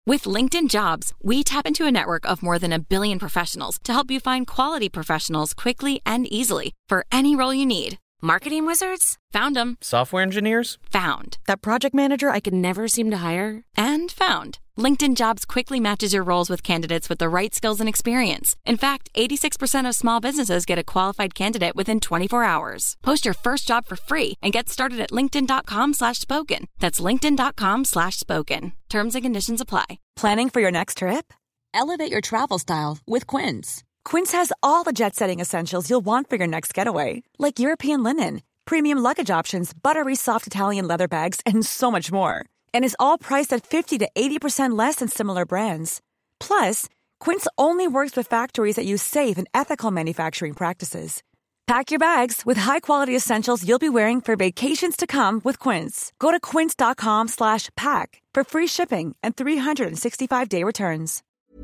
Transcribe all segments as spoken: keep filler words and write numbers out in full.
With LinkedIn Jobs, we tap into a network of more than a billion professionals to help you find quality professionals quickly and easily for any role you need. Marketing wizards? Found them. Software engineers? Found. That project manager I could never seem to hire? And found. LinkedIn Jobs quickly matches your roles with candidates with the right skills and experience. In fact, eighty-six percent of small businesses get a qualified candidate within twenty-four hours. Post your first job for free and get started at linkedin.com slash spoken. That's linkedin.com slash spoken. Terms and conditions apply. Planning for your next trip? Elevate your travel style with Quince. Quince has all the jet-setting essentials you'll want for your next getaway, like European linen, premium luggage options, buttery soft Italian leather bags, and so much more. And is all priced at fifty to eighty percent less than similar brands. Plus, Quince only works with factories that use safe and ethical manufacturing practices. Pack your bags with high-quality essentials you'll be wearing for vacations to come with Quince. Go to quince.com slash pack for free shipping and three sixty-five day returns.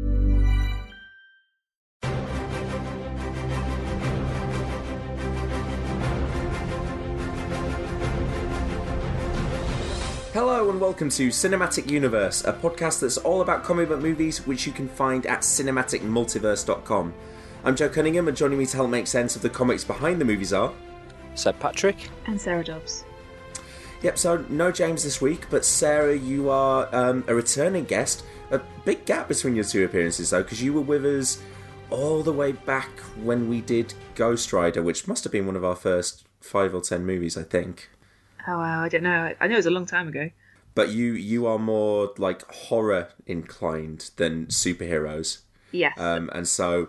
Hello and welcome to Cinematic Universe, a podcast that's all about comic book movies, which you can find at cinematic multiverse dot com. I'm Joe Cunningham, and joining me to help make sense of the comics behind the movies are... Seb Patrick. And Sarah Dobbs. Yep, so no James this week, but Sarah, you are um, a returning guest. A big gap between your two appearances, though, because you were with us all the way back when we did Ghost Rider, which must have been one of our first five or ten movies, I think. Oh, wow, I don't know. I know it was a long time ago. But you you are more, like, horror-inclined than superheroes. Yes. Um, and so...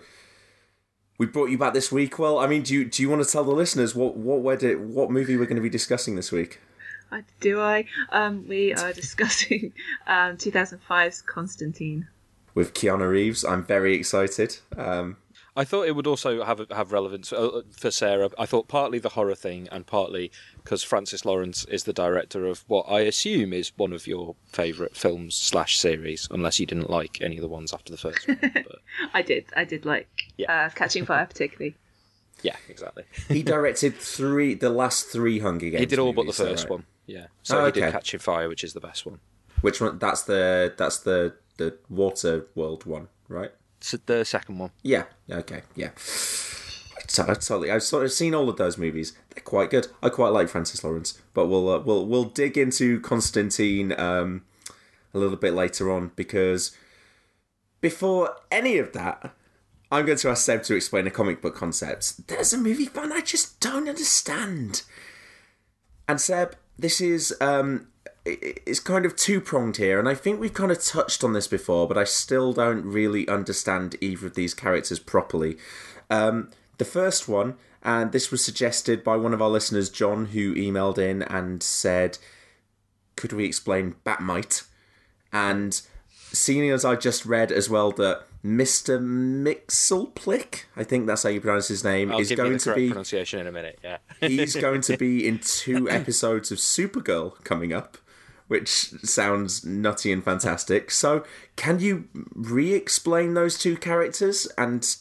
we brought you back this week. Well, I mean, do you do you want to tell the listeners what what where did, what movie we're going to be discussing this week? Uh, do I? Um, we are discussing um, two thousand five's Constantine with Keanu Reeves. I'm very excited. Um, I thought it would also have have relevance for Sarah. I thought partly the horror thing and partly because Francis Lawrence is the director of what I assume is one of your favourite films slash series, unless you didn't like any of the ones after the first one. But... I did. I did like yeah. uh, Catching Fire particularly. Yeah, exactly. He directed three, the last three Hunger Games. He did all movies, but the first right? one. Yeah. So oh, he okay. did Catching Fire, which is the best one. Which one? That's the that's the the Water World one, right? It's the second one. Yeah. Okay. Yeah. So, totally. I've sort of seen all of those movies. They're quite good. I quite like Francis Lawrence, but we'll uh, we'll we'll dig into Constantine um, a little bit later on, because before any of that, I'm going to ask Seb to explain a comic book concept. There's a movie fan I just don't understand. And Seb, this is um, it's kind of two-pronged here, and I think we've kind of touched on this before, but I still don't really understand either of these characters properly. Um, the first one, and this was suggested by one of our listeners, John, who emailed in and said, could we explain Batmite? And seeing as I just read as well that Mister Mxyzptlk, I think that's how you pronounce his name, I'll is give going you the to correct be pronunciation in a minute. Yeah, he's going to be in two episodes of Supergirl coming up, which sounds nutty and fantastic. So, can you re-explain those two characters and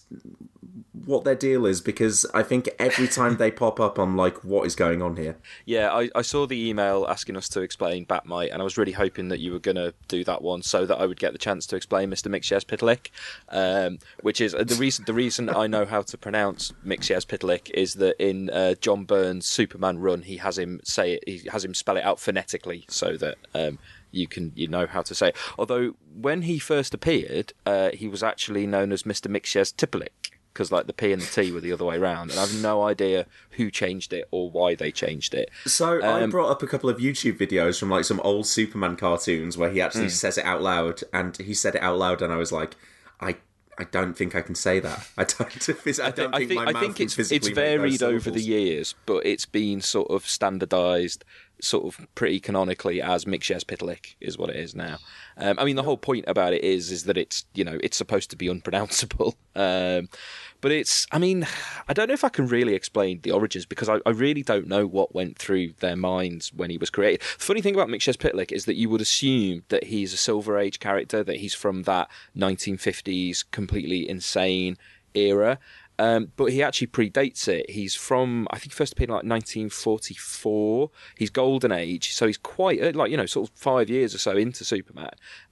what their deal is? Because I think every time they pop up, I'm like, what is going on here? Yeah, I, I saw the email asking us to explain Batmite, and I was really hoping that you were going to do that one so that I would get the chance to explain Mister Mxyzptlk, um, which is the reason. The reason I know how to pronounce Mxyzptlk is that in uh, John Byrne's Superman run, he has him say it, he has him spell it out phonetically so that um, you can you know how to say it. Although when he first appeared, uh, he was actually known as Mister Mxyzptlk, because like the P and the T were the other way around, and I've no idea who changed it or why they changed it. So um, I brought up a couple of YouTube videos from like some old Superman cartoons where he actually mm. says it out loud, and he said it out loud, and I was like, I I don't think I can say that. I don't. I don't I think, think my I mouth think can it's physically it's make those varied over syllables. the years, but it's been sort of standardised, sort of pretty canonically as Mxyzptlk is what it is now. Um, I mean, the whole point about it is is that it's you know it's supposed to be unpronounceable. Um, But it's, I mean, I don't know if I can really explain the origins, because I, I really don't know what went through their minds when he was created. The funny thing about Mxyzptlk is that you would assume that he's a Silver Age character, that he's from that nineteen fifties completely insane era. Um, but he actually predates it. He's from, I think he first appeared in like nineteen forty-four. He's Golden Age, so he's quite, like, you know, sort of five years or so into Superman.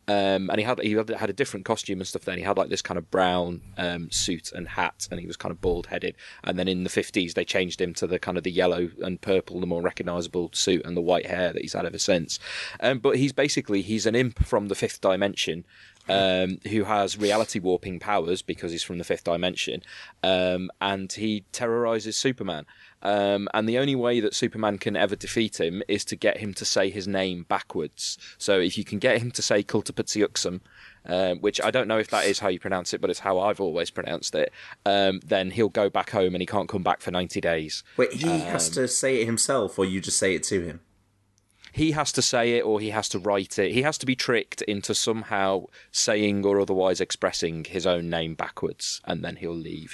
Um, and he had he had, had a different costume and stuff then. He had like this kind of brown um, suit and hat, and he was kind of bald-headed. And then in the fifties, they changed him to the kind of the yellow and purple, the more recognisable suit, and the white hair that he's had ever since. Um, but he's basically, he's an imp from the fifth dimension, Um, who has reality warping powers because he's from the fifth dimension, um, and he terrorizes Superman. Um, and the only way that Superman can ever defeat him is to get him to say his name backwards. So if you can get him to say Kultaputziuxum, uh, which I don't know if that is how you pronounce it, but it's how I've always pronounced it, um, then he'll go back home and he can't come back for ninety days. Wait, he um, has to say it himself, or you just say it to him? He has to say it or he has to write it. He has to be tricked into somehow saying or otherwise expressing his own name backwards, and then he'll leave.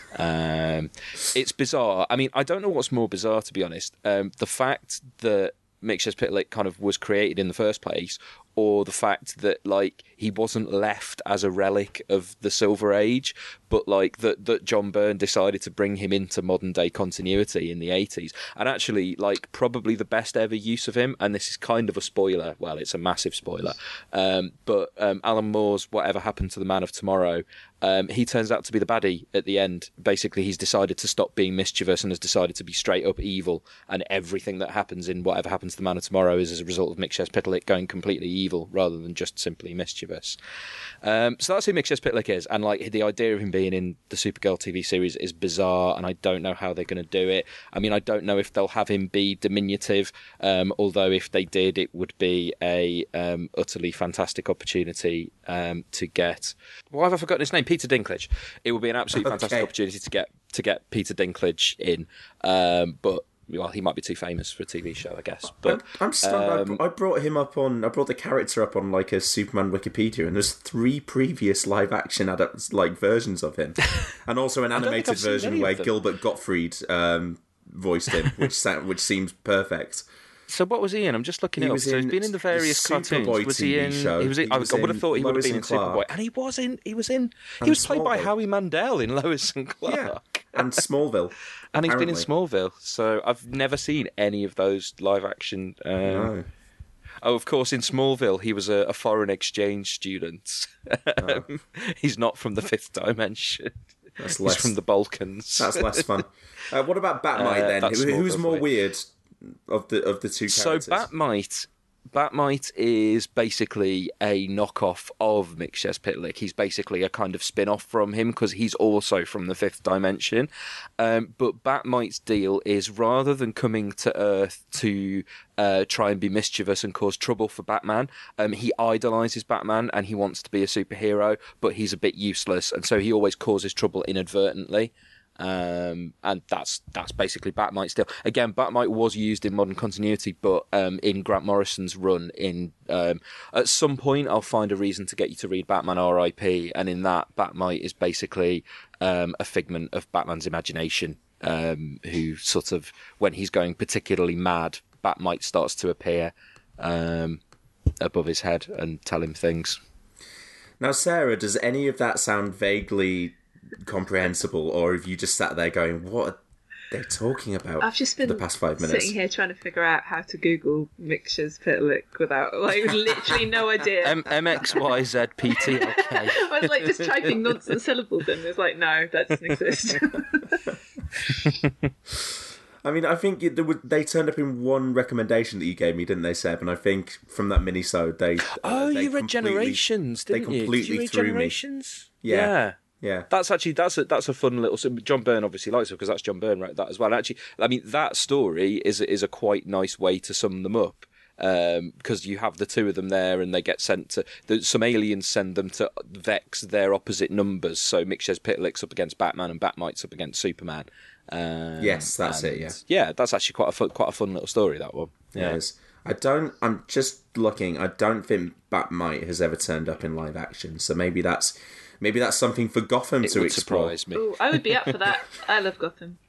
um, it's bizarre. I mean, I don't know what's more bizarre, to be honest. Um, the fact that Mxyzptlk kind of was created in the first place, or the fact that like he wasn't left as a relic of the Silver Age, but like that that John Byrne decided to bring him into modern day continuity in the eighties. And actually, like probably the best ever use of him, and this is kind of a spoiler, well, it's a massive spoiler, um, but um, Alan Moore's Whatever Happened to the Man of Tomorrow, um, he turns out to be the baddie at the end. Basically, he's decided to stop being mischievous and has decided to be straight up evil, and everything that happens in Whatever Happens to the Man of Tomorrow is as a result of Mxyzptlk going completely evil rather than just simply mischievous. Um, so that's who Mxyzptlk is, and like the idea of him being in the Supergirl T V series is bizarre, and I don't know how they're going to do it. I mean, I don't know if they'll have him be diminutive, um, although if they did, it would be a um, utterly fantastic opportunity um, to get. Why have I forgotten his name? Peter Dinklage. It would be an absolutely Okay. fantastic opportunity to get to get Peter Dinklage in, um, but. Well, he might be too famous for a T V show, I guess. But I'm, I'm stunned. um, I, br- I brought him up on. I brought the character up on like a Superman Wikipedia, and there's three previous live action adapt like versions of him, and also an don't think animated I've seen version any where of them. Gilbert Gottfried um, voiced him, which sound, which seems perfect. So what was he in? I'm just looking He it up. was So he's in been in the the various Superboy cartoons. Was he T V in? show. He was. In, He I, was I would have in thought he would have Lois been in and Clark. Superboy, and he was in. He was in. He And was played by Smallville. Howie Mandel in Lois and Clark. Yeah, and Smallville. And he's been in apparently. Smallville. So I've never seen any of those live action. Um, No. Oh, of course, in Smallville, he was a, a foreign exchange student. Oh. He's not from the fifth dimension. That's He's less. from the Balkans. That's less fun. Uh, what about Batmite Uh, then? that's Who, who's Smallville more for you. weird of the of the two So characters? Batmite, Batmite is basically a knockoff of Mxyzptlk. He's basically a kind of spin-off from him because he's also from the fifth dimension. Um, but Batmite's deal is rather than coming to Earth to uh, try and be mischievous and cause trouble for Batman, um, he idolises Batman and he wants to be a superhero, but he's a bit useless, and so he always causes trouble inadvertently. Um, and that's that's basically Batmite still. Again, Batmite was used in modern continuity, but um, in Grant Morrison's run, in um, at some point I'll find a reason to get you to read Batman R I P, and in that, Batmite is basically um, a figment of Batman's imagination, um, who sort of, when he's going particularly mad, Batmite starts to appear um, above his head and tell him things. Now, Sarah, does any of that sound vaguely comprehensible, or have you just sat there going, what are they talking about I've just been for the past five minutes? sitting here trying to figure out how to Google Mxyzptlk without, like, literally no idea. M- MXYZPT, okay. I was like just typing nonsense syllables in. It was like, no, that doesn't exist. I mean, I think it, they, would, they turned up in one recommendation that you gave me, didn't they, Seb? And I think from that mini-sode, they... Oh, uh, they you read completely- Generations, they didn't you? Did completely you read threw me. Generations? Yeah. yeah. Yeah. That's actually that's a that's a fun little. John Byrne obviously likes it because that's John Byrne wrote that as well. And actually, I mean that story is is a quite nice way to sum them up, because um, you have the two of them there and they get sent to the, some aliens send them to vex their opposite numbers. So Mxyzptlk's up against Batman and Batmite's up against Superman. Um, Yes, that's and, it, yeah. yeah, that's actually quite a fun, quite a fun little story, that one. Yeah. It is. I don't... I'm just looking. I don't think Batmite has ever turned up in live action, so maybe that's... Maybe that's something for Gotham It to would explore. surprise me. Ooh, I would be up for that. I love Gotham.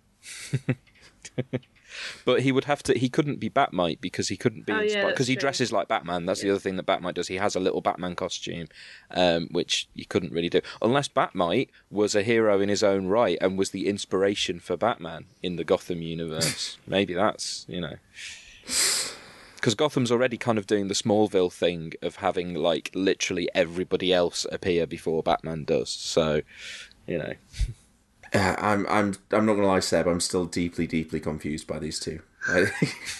But he would have to. He couldn't be Batmite because he couldn't be Oh, yeah, inspired that's because he true. dresses like Batman. That's the other thing that Batmite does. He has a little Batman costume, um, which you couldn't really do unless Batmite was a hero in his own right and was the inspiration for Batman in the Gotham universe. Maybe that's you know. because Gotham's already kind of doing the Smallville thing of having like literally everybody else appear before Batman does. So, you know, uh, I'm I'm I'm not gonna lie, Seb. I'm still deeply deeply confused by these two. I,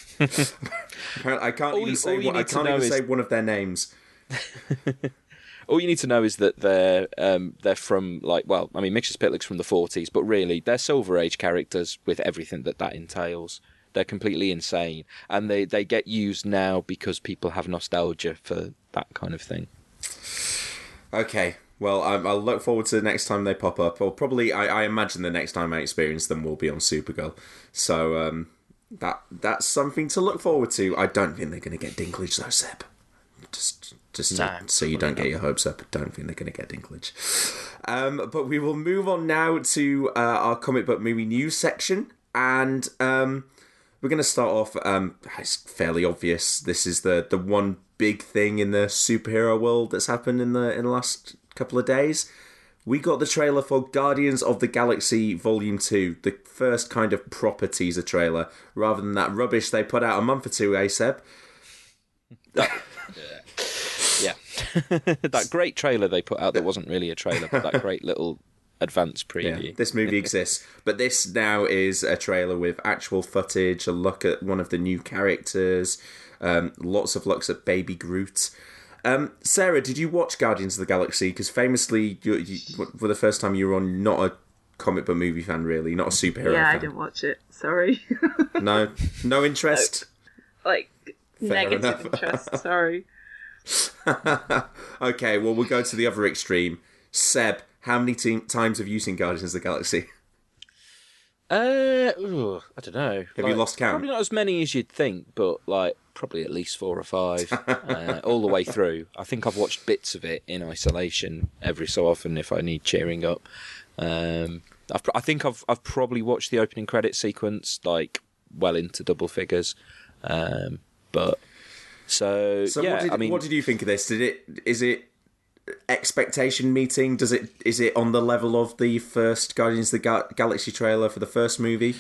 I can't all even you, say what, I can't even is... say one of their names. All you need to know is that they're um, they're from like well, I mean, Mxyzptlk's from the forties, but really they're Silver Age characters with everything that that entails. They're completely insane, and they, they get used now because people have nostalgia for that kind of thing. Okay, well, I, I'll look forward to the next time they pop up, or probably I, I imagine the next time I experience them will be on Supergirl. So um, that that's something to look forward to. I don't think they're going to get Dinklage though, Seb. Just. Just to, no, so you don't get your hopes up. I don't think they're going to get Dinklage. Um, but we will move on now to uh, our comic book movie news section. And um, we're going to start off, um, it's fairly obvious. This is the, the one big thing in the superhero world that's happened in the in the last couple of days. We got the trailer for Guardians of the Galaxy Volume two, the first kind of proper teaser trailer, rather than that rubbish they put out a month or two, eh, Seb? Yeah. That great trailer they put out that wasn't really a trailer, but that great little advance preview. Yeah, this movie exists, but this now is a trailer with actual footage, a look at one of the new characters, um, lots of looks at Baby Groot. Um, Sarah, did you watch Guardians of the Galaxy? Because famously, you, you, for the first time you were on, not a comic book movie fan, really, not a superhero yeah, fan. I didn't watch it. Sorry. No, no interest. No. Like Fair negative enough. interest. Sorry. Okay, well, we'll go to the other extreme. Seb, how many te- times have you seen Guardians of the Galaxy? Uh, ooh, I don't know. Have like, you lost count? Probably not as many as you'd think, but like probably at least four or five, uh, all the way through. I think I've watched bits of it in isolation every so often if I need cheering up. Um, I've, I think I've I've probably watched the opening credit sequence like well into double figures, um, but. So, so yeah, what did, I mean, what did you think of this? Did it is it expectation meeting? Does it is it on the level of the first Guardians of the Ga- Galaxy trailer for the first movie?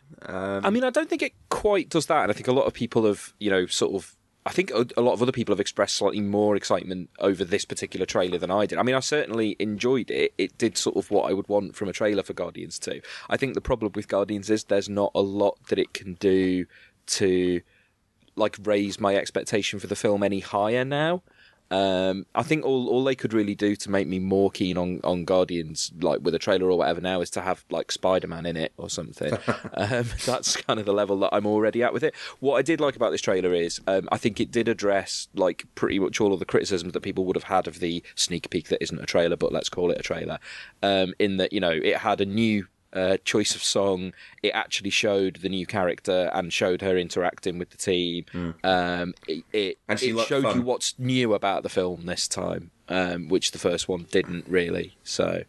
Um, I mean, I don't think it quite does that, and I think a lot of people have, you know, sort of. I think a lot of other people have expressed slightly more excitement over this particular trailer than I did. I mean, I certainly enjoyed it. It did sort of what I would want from a trailer for Guardians two. I think the problem with Guardians is there's not a lot that it can do to. Like raise my expectation for the film any higher now. Um, I think all all they could really do to make me more keen on, on Guardians, like with a trailer or whatever now, is to have like Spider-Man in it or something. um, that's kind of the level that I'm already at with it. What I did like about this trailer is um, I think it did address like pretty much all of the criticisms that people would have had of the sneak peek that isn't a trailer, but let's call it a trailer. Um, in that, you know, it had a new Uh, choice of song. It actually showed the new character and showed her interacting with the team. Mm. Um, it it, and she it showed fun. you what's new about the film this time, um, which the first one didn't really. So,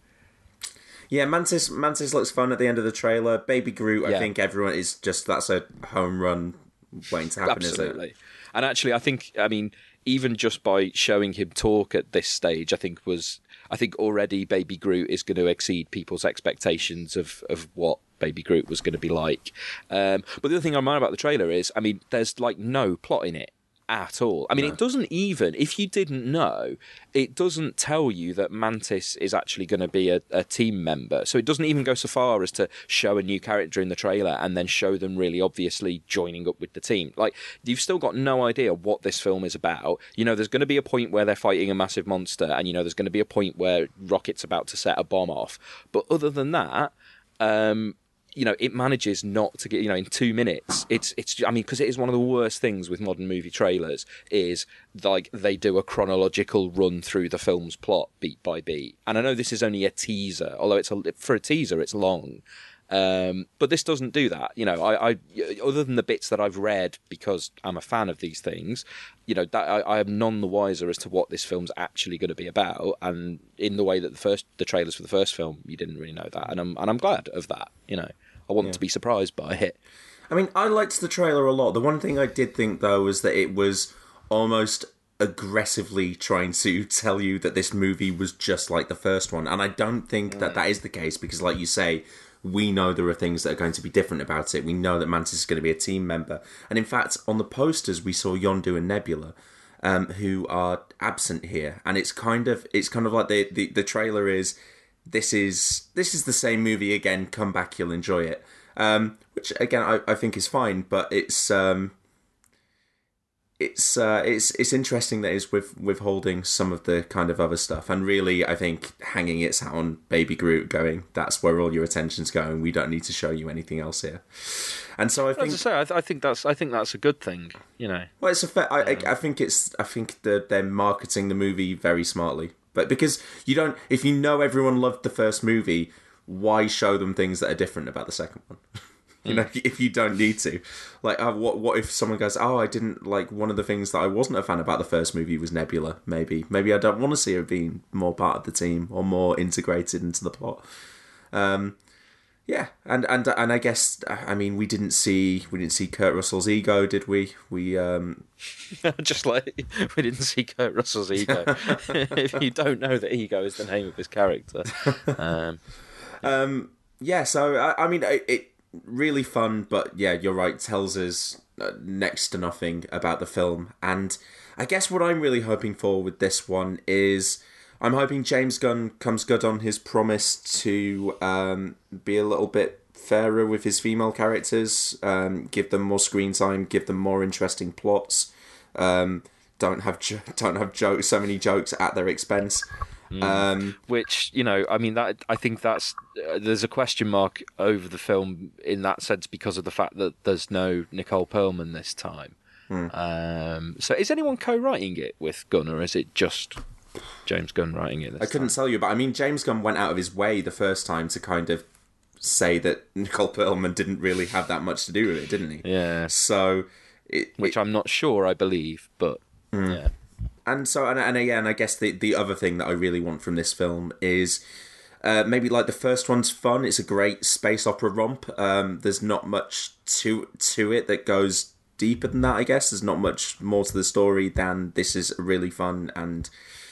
yeah, Mantis Mantis looks fun at the end of the trailer. Baby Groot, I yeah. think everyone is just that's a home run waiting to happen. Absolutely. Isn't it? And actually, I think I mean even just by showing him talk at this stage, I think was. I think already Baby Groot is going to exceed people's expectations of, of what Baby Groot was going to be like. Um, but the other thing I'm mad about the trailer is, I mean, there's like no plot in it at all. I mean, no. It doesn't even, if you didn't know, it doesn't tell you that Mantis is actually going to be a, a team member. So it doesn't even go so far as to show a new character in the trailer and then show them really obviously joining up with the team. Like, you've still got no idea what this film is about. You know, there's going to be a point where they're fighting a massive monster, and, you know, there's going to be a point where Rocket's about to set a bomb off. But other than that, um, you know, it manages not to get, you know, in two minutes. It's, it's. I mean, because it is one of the worst things with modern movie trailers is like they do a chronological run through the film's plot beat by beat. And I know this is only a teaser, although it's a, for a teaser, it's long. Um, but this doesn't do that. You know, I, I, other than the bits that I've read because I'm a fan of these things, you know, that I, I am none the wiser as to what this film's actually going to be about. And in the way that the first, the trailers for the first film, you didn't really know that, and I'm and I'm glad of that. You know, I want yeah. to be surprised by it. I mean, I liked the trailer a lot. The one thing I did think though was that it was almost aggressively trying to tell you that this movie was just like the first one, and I don't think mm. that that is the case because, like you say, we know there are things that are going to be different about it. We know that Mantis is going to be a team member. And in fact, on the posters, we saw Yondu and Nebula, um, who are absent here. And it's kind of it's kind of like the, the, the trailer is, this is this is the same movie again, come back, you'll enjoy it. Um, which, again, I, I think is fine, but it's... Um, It's uh, it's it's interesting that it's with withholding some of the kind of other stuff, and really, I think hanging its hat on Baby Groot, going, that's where all your attention's going. We don't need to show you anything else here. And so I think, as I say, I, th- I think that's I think that's a good thing. You know, well, it's a fair, I, I, I think it's I think that they're marketing the movie very smartly, but because you don't, if you know everyone loved the first movie, why show them things that are different about the second one? You know, if you don't need to. Like, uh, what what if someone goes, oh, I didn't, like, one of the things that I wasn't a fan about the first movie was Nebula, maybe. Maybe I don't want to see her being more part of the team or more integrated into the plot. Um, yeah, and, and and I guess, I mean, we didn't see we didn't see Kurt Russell's ego, did we? We um... Just like, we didn't see Kurt Russell's ego. If you don't know that ego is the name of his character. Um, um, yeah, so, I, I mean, it... it really fun, but yeah, you're right, tells us next to nothing about the film. And I guess what I'm really hoping for with this one is I'm hoping James Gunn comes good on his promise to um, be a little bit fairer with his female characters, um, give them more screen time, give them more interesting plots, um, don't have jo- don't have jokes, so many jokes at their expense. Mm. Um, Which, you know, I mean, that I think that's uh, there's a question mark over the film in that sense because of the fact that there's no Nicole Perlman this time. mm. Um, so, is anyone co-writing it with Gunn, or is it just James Gunn writing it this I couldn't time? tell you, but I mean, James Gunn went out of his way the first time to kind of say that Nicole Perlman didn't really have that much to do with it, didn't he? Yeah. So, it, Which it, I'm not sure I believe, but mm. yeah. And so, and, and again, I guess the, the other thing that I really want from this film is uh, maybe like the first one's fun. It's a great space opera romp. Um, there's not much to to it that goes deeper than that, I guess. There's not much more to the story than this is really fun and,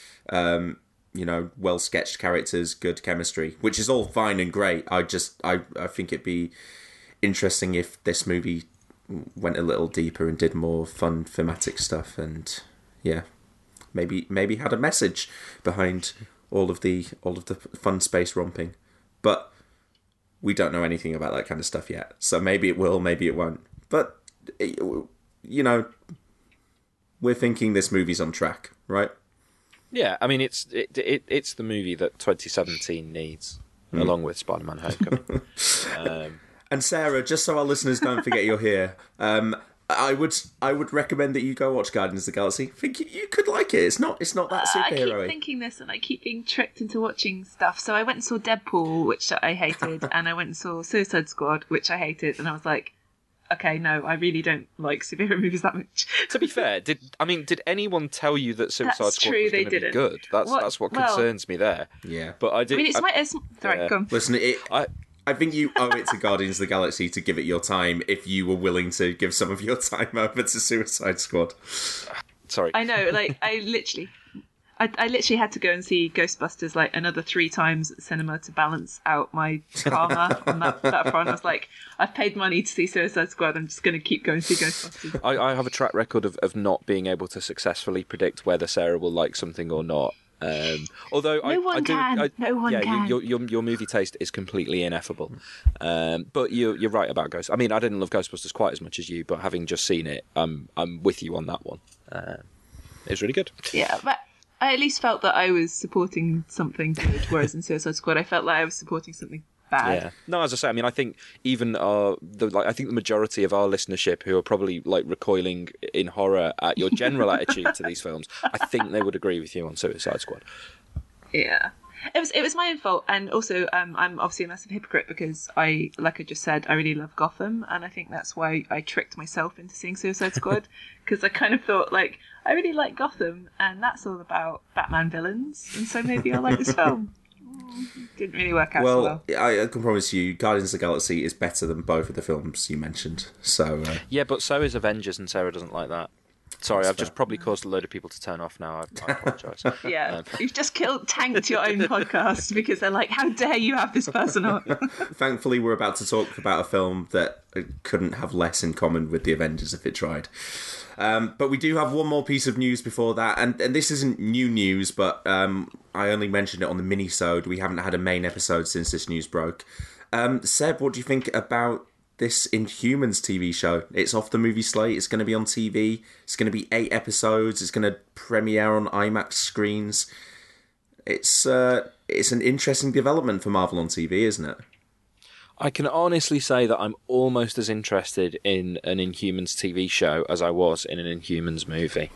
um, you know, well-sketched characters, good chemistry, which is all fine and great. I just, I, I think it'd be interesting if this movie went a little deeper and did more fun thematic stuff and, yeah. Maybe maybe had a message behind all of the all of the fun space romping, but we don't know anything about that kind of stuff yet. So maybe it will, maybe it won't. But you know, we're thinking this movie's on track, right? Yeah, I mean it's it, it it's the movie that twenty seventeen needs, mm. along with Spider-Man: Homecoming. um, and Sarah, just so our listeners don't forget you're here. Um, I would I would recommend that you go watch Guardians of the Galaxy. I think you, you could like it. It's not it's not that superhero-y. Uh, I keep thinking this and I keep being tricked into watching stuff. So I went and saw Deadpool, which I hated, and I went and saw Suicide Squad, which I hated, and I was like, okay, no, I really don't like superhero movies that much. To be fair, did I mean did anyone tell you that Suicide That's Squad true, was they going to be didn't. good? That's What- that's what well- concerns me there. Yeah. But I did. I mean, it's I, my... It's, sorry, yeah. go on. Listen, it, I, I think you owe it to Guardians of the Galaxy to give it your time if you were willing to give some of your time over to Suicide Squad. sorry. I know, like, I literally... I, I literally had to go and see Ghostbusters like another three times at cinema to balance out my karma on that, that front. I was like, I've paid money to see Suicide Squad, I'm just going to keep going to see Ghostbusters. I, I have a track record of, of not being able to successfully predict whether Sarah will like something or not. Um, although I, No one I do, can. I, No one yeah, can. Your, your your movie taste is completely ineffable. Um, but you you're right about Ghost. I mean, I didn't love Ghostbusters quite as much as you, but having just seen it, I'm I'm with you on that one. Uh, it was really good. Yeah, but I at least felt that I was supporting something good, whereas in Suicide Squad I felt like I was supporting something bad. Yeah. No, as I say, I mean, I think even uh, the like, I think the majority of our listenership who are probably like recoiling in horror at your general attitude to these films, I think they would agree with you on Suicide Squad. Yeah. It was it was my own fault, and also um, I'm obviously a massive hypocrite because I, like I just said, I really love Gotham, and I think that's why I tricked myself into seeing Suicide Squad, because I kind of thought, like, I really like Gotham, and that's all about Batman villains, and so maybe I'll like this film. Didn't really work out so Well, well. I, I can promise you, Guardians of the Galaxy is better than both of the films you mentioned. So, uh, Yeah, but so is Avengers, and Sarah doesn't like that. Sorry, That's I've just fair. probably caused a load of people to turn off now. I, I apologise. Yeah, Um, you've just killed, tanked your own podcast because they're like, "How dare you have this person on?" Thankfully, we're about to talk about a film that couldn't have less in common with the Avengers if it tried. Um, but we do have one more piece of news before that, and, and this isn't new news, but um, I only mentioned it on the mini-sode. We haven't had a main episode since this news broke. Um, Seb, what do you think about this Inhumans T V show? It's off the movie slate. It's going to be on T V. It's going to be eight episodes. It's going to premiere on IMAX screens. It's uh, it's an interesting development for Marvel on T V, isn't it? I can honestly say that I'm almost as interested in an Inhumans T V show as I was in an Inhumans movie.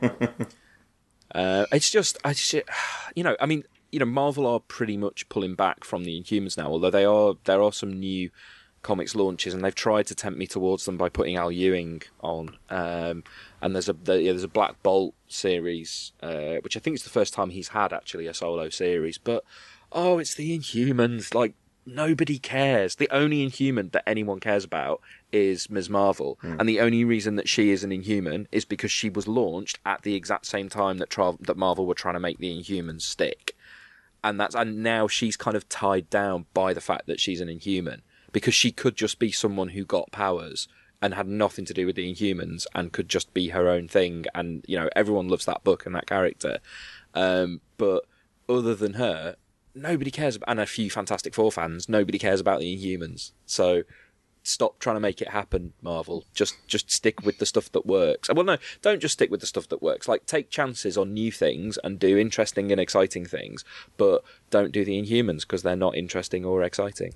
uh, it's just, I just, you know, I mean, you know, Marvel are pretty much pulling back from the Inhumans now, although they are there are some new comics launches, and they've tried to tempt me towards them by putting Al Ewing on. Um, and there's a there, yeah, there's a Black Bolt series, uh, which I think is the first time he's had actually a solo series. But oh, it's the Inhumans. Like, nobody cares. The only Inhuman that anyone cares about is Miz Marvel, mm. and the only reason that she is an Inhuman is because she was launched at the exact same time that tra- that Marvel were trying to make the Inhumans stick, and that's and now she's kind of tied down by the fact that she's an Inhuman. Because she could just be someone who got powers and had nothing to do with the Inhumans and could just be her own thing. And, you know, everyone loves that book and that character. Um, but other than her, nobody cares about, and a few Fantastic Four fans, nobody cares about the Inhumans. So stop trying to make it happen, Marvel. Just just stick with the stuff that works. Well, no, don't just stick with the stuff that works. Like, take chances on new things and do interesting and exciting things, but don't do the Inhumans because they're not interesting or exciting.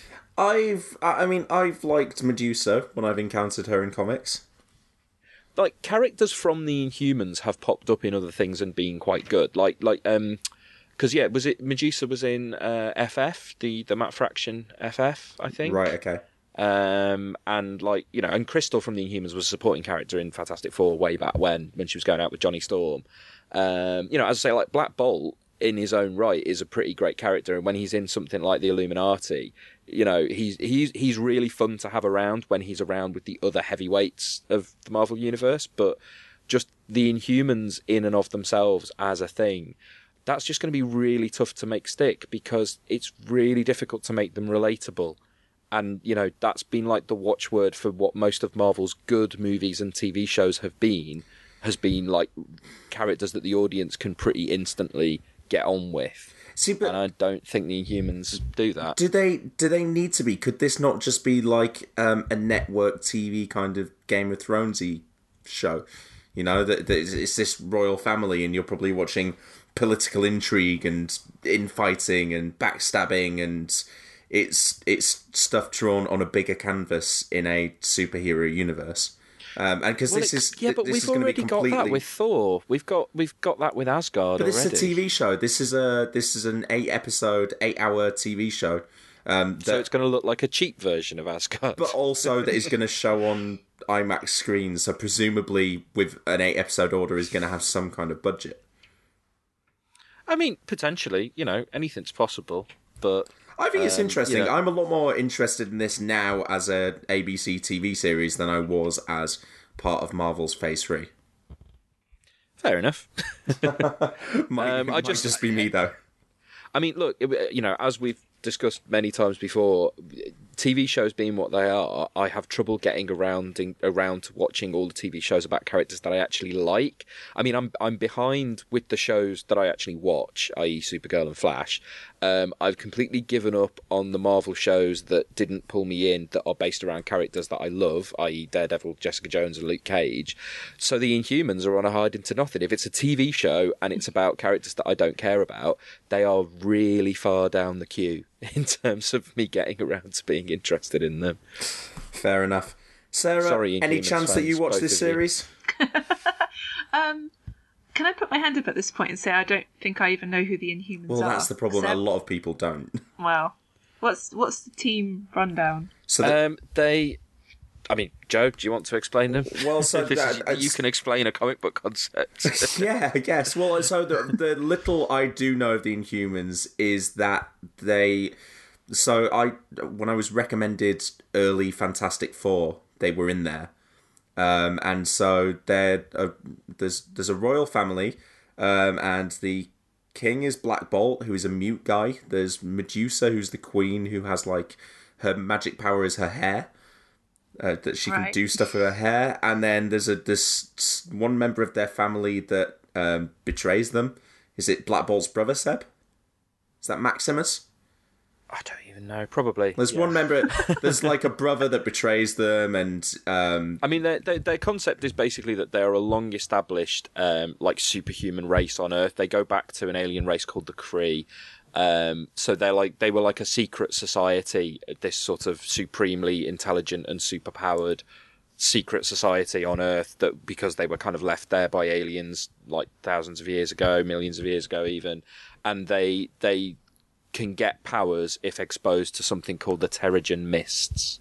I've, I mean, I've liked Medusa when I've encountered her in comics. Like, characters from the Inhumans have popped up in other things and been quite good. Like, like, um, because yeah, was it Medusa was in uh, F F, the the Matt Fraction F F, I think. Right. Okay. Um, and like, you know, and Crystal from the Inhumans was a supporting character in Fantastic Four way back when, when she was going out with Johnny Storm. Um, you know, as I say, like Black Bolt in his own right is a pretty great character, and when he's in something like the Illuminati, you know, he's he's he's really fun to have around when he's around with the other heavyweights of the Marvel Universe. But just the Inhumans in and of themselves as a thing, that's just going to be really tough to make stick because it's really difficult to make them relatable. And, you know, that's been like the watchword for what most of Marvel's good movies and T V shows have been, has been like characters that the audience can pretty instantly get on with. See, but and I don't think the Inhumans do that. Do they? Do they need to be? Could this not just be like um, a network T V kind of Game of Thronesy show? You know, that, that it's this royal family, and you're probably watching political intrigue and infighting and backstabbing, and it's it's stuff drawn on a bigger canvas in a superhero universe. Um, and because well, this it, is yeah, but this we've is completely... already got that with Thor. We've got we've got that with Asgard. But this already. is a T V show. This is a this is an eight episode, eight hour T V show. Um, that, so it's going to look like a cheap version of Asgard, but also that is going to show on IMAX screens. So presumably, with an eight episode order, is going to have some kind of budget. I mean, potentially, you know, anything's possible. But I think it's um, interesting. You know, I'm a lot more interested in this now as a A B C T V series than I was as part of Marvel's Phase Three. Fair enough. might um, I might just, just be me though. I mean, look, you know, as we've discussed many times before, T V shows being what they are, I have trouble getting around in, around to watching all the T V shows about characters that I actually like. I mean, I'm I'm behind with the shows that I actually watch, that is. Supergirl and Flash. Um, I've completely given up on the Marvel shows that didn't pull me in, that are based around characters that I love, that is. Daredevil, Jessica Jones and Luke Cage. So the Inhumans are on a hide into nothing. If it's a T V show and it's about characters that I don't care about, they are really far down the queue in terms of me getting around to being interested in them. Fair enough. Sarah, Sorry, any Inhumans chance that you fans, watch both this of you. series? um, can I put my hand up at this point and say I don't think I even know who the Inhumans Well, are? that's the problem. Seb? A lot of people don't. Well, what's what's the team rundown? So the, Um, they, I mean, Joe, do you want to explain them? Well, so This is- that- you can explain a comic book concept. yeah, I guess. Well, so the the little I do know of the Inhumans is that they. So I, when I was recommended early Fantastic Four, they were in there, Um, and so there, uh, there's there's a royal family, um, and the king is Black Bolt, who is a mute guy. There's Medusa, who's the queen, who has like her magic power is her hair, uh, that she Right. can do stuff with her hair. And then there's a this one member of their family that um, betrays them. Is it Black Bolt's brother, Seb? Is that Maximus? I don't even know. Probably. There's yeah. one member. There's like a brother that betrays them, and um, I mean, their, their, their concept is basically that they are a long-established, um, like, superhuman race on Earth. They go back to an alien race called the Kree. Um, so they're like they were like a secret society, this sort of supremely intelligent and superpowered secret society on Earth. That because they were kind of left there by aliens, like thousands of years ago, millions of years ago, even, and they they. can get powers if exposed to something called the Terrigen Mists.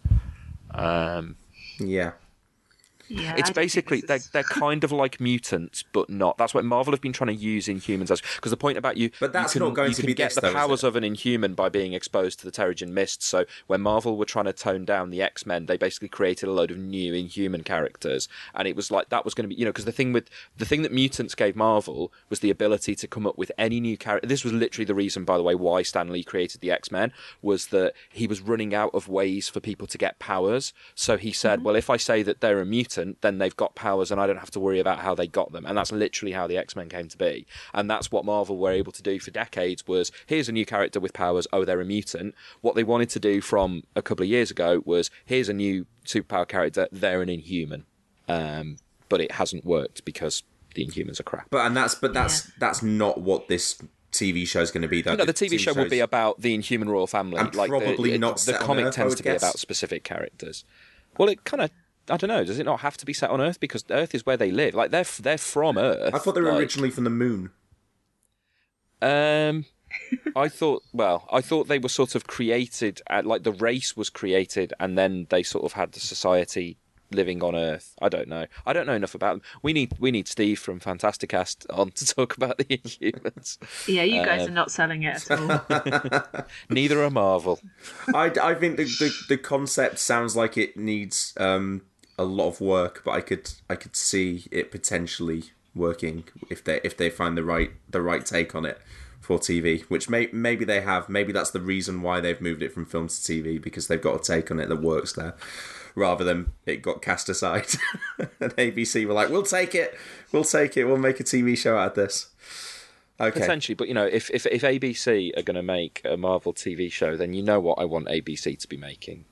Um, yeah. Yeah, it's I don't think basically this they're, is- they're kind of like mutants, but not. That's what Marvel have been trying to use Inhumans as. Because the point about you, But that's you can, not going you to can be get this, the though, is powers it? of an Inhuman by being exposed to the Terrigen Mists. So when Marvel were trying to tone down the X-Men, they basically created a load of new Inhuman characters, and it was like that was going to be, you know, because the thing with the thing that mutants gave Marvel was the ability to come up with any new character. This was literally the reason, by the way, why Stan Lee created the X-Men, was that he was running out of ways for people to get powers. So he said, well, if I say that they're a mutant, then they've got powers and I don't have to worry about how they got them. And that's literally how the X-Men came to be. And that's what Marvel were able to do for decades was, here's a new character with powers, oh, they're a mutant. What they wanted to do from a couple of years ago was, here's a new superpower character, they're an Inhuman. Um, but it hasn't worked because the Inhumans are crap. But and that's but that's that's not what this T V show is going to be. Though No, the T V show will show's- be about the Inhuman royal family. And like probably the, not the set on comic Earth, I tends would to be guess. about specific characters. Well, it kind of, I don't know. Does it not have to be set on Earth because Earth is where they live? Like they're they're from Earth. I thought they were like, originally from the moon. Um, I thought. Well, I thought they were sort of created. At, like the race was created, and then they sort of had the society living on Earth. I don't know. I don't know enough about them. We need we need Steve from Fantasticast on to talk about the Inhumans. Yeah, you guys Um, are not selling it at all. Neither are Marvel. I, I think the, the the concept sounds like it needs um a lot of work, but I could I could see it potentially working if they if they find the right the right take on it for T V, which may maybe they have. Maybe that's the reason why they've moved it from film to T V, because they've got a take on it that works there, rather than it got cast aside. And A B C were like, "We'll take it, we'll take it, we'll make a T V show out of this." Okay, Potentially, but you know, if if if A B C are going to make a Marvel T V show, then you know what I want A B C to be making.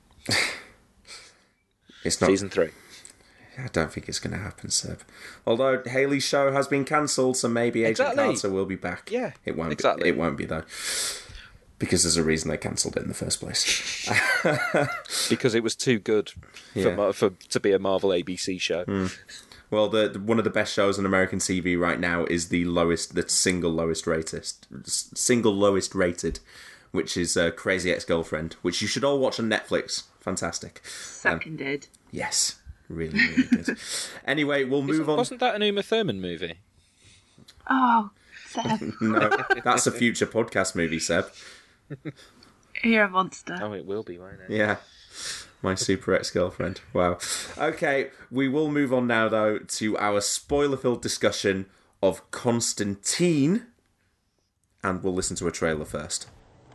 it's not. Season three. I don't think it's going to happen, Seb. Although Haley's show has been cancelled, so maybe Agent Exactly. Carter will be back. Yeah, it won't. exactly. Be, it won't be though, because there's a reason they cancelled it in the first place. Because it was too good for, Yeah. Mar- for to be a Marvel A B C show. Well, the, the one of the best shows on American T V right now is the lowest, the single lowest rated, single lowest rated, which is uh, Crazy Ex-Girlfriend, which you should all watch on Netflix. Fantastic. Um, Seconded. yes, really, really good. Anyway, we'll move on. Wasn't that an Uma Thurman movie? Oh, Seb, No, that's a future podcast movie, Seb. you're a monster. Oh, it will be, won't it? Yeah. My super ex-girlfriend. Wow. Okay, we will move on now, though, to our spoiler-filled discussion of Constantine. And we'll listen to a trailer first.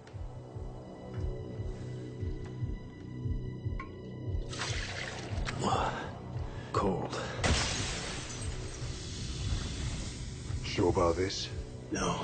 Cold. Sure about this? No.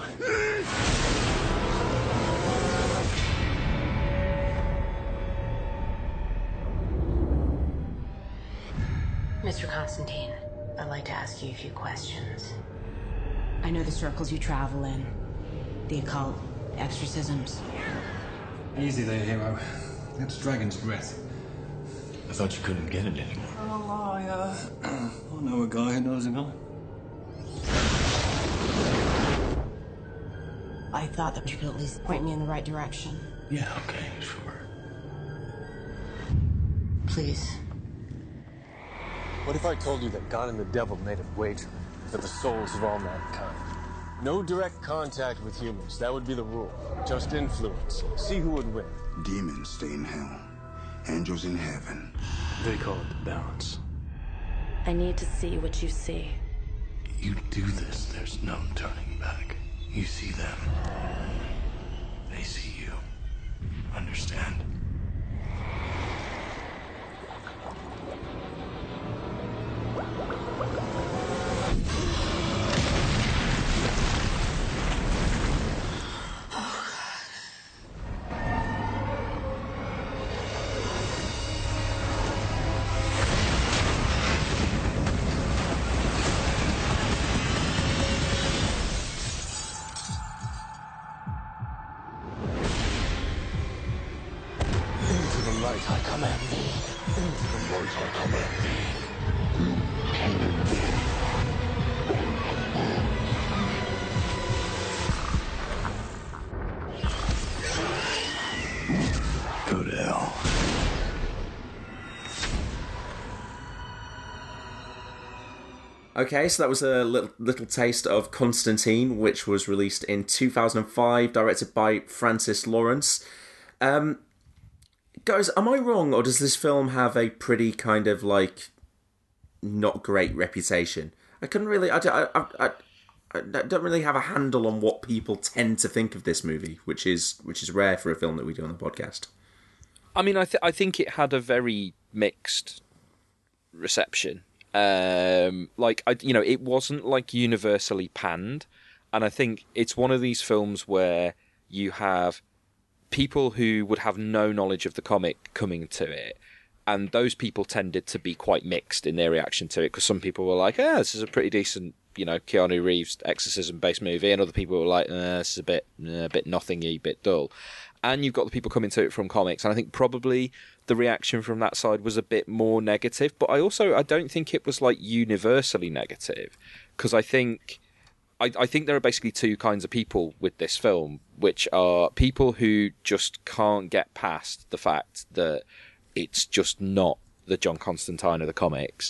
Mister Constantine, I'd like to ask you a few questions. I know the circles you travel in. The occult, exorcisms. Easy there, hero. That's Dragon's Breath. I thought you couldn't get it anymore. I'm a liar. I know a guy who knows a guy. I thought that you could at least point me in the right direction. Yeah, okay, sure. Please. What if I told you that God and the devil made a wager for the souls of all mankind? No direct contact with humans, that would be the rule. Just influence. See who would win. Demons stay in hell. Angels in heaven. They call it the balance. I need to see what you see. You do this, there's no turning back. You see them. They see you. Understand? I command thee. Into the light I command thee. Go to hell. Okay, so that was a little, little taste of Constantine, which was released in two thousand five, directed by Francis Lawrence. Um, guys, am I wrong, or does this film have a pretty kind of, like, not great reputation? I couldn't really... I, I, I, I, I don't really have a handle on what people tend to think of this movie, which is which is rare for a film that we do on the podcast. I mean, I, th- I think it had a very mixed reception. Um, like, I, you know, it wasn't, like, universally panned. And I think it's one of these films where you have people who would have no knowledge of the comic coming to it. And those people tended to be quite mixed in their reaction to it, because some people were like, ah, this is a pretty decent, you know, Keanu Reeves exorcism-based movie, and other people were like, eh, this is a bit, eh, a bit nothingy, a bit dull. And you've got the people coming to it from comics, and I think probably the reaction from that side was a bit more negative, but I also, I don't think it was, like, universally negative, because I think... I, I think there are basically two kinds of people with this film, which are people who just can't get past the fact that it's just not the John Constantine of the comics.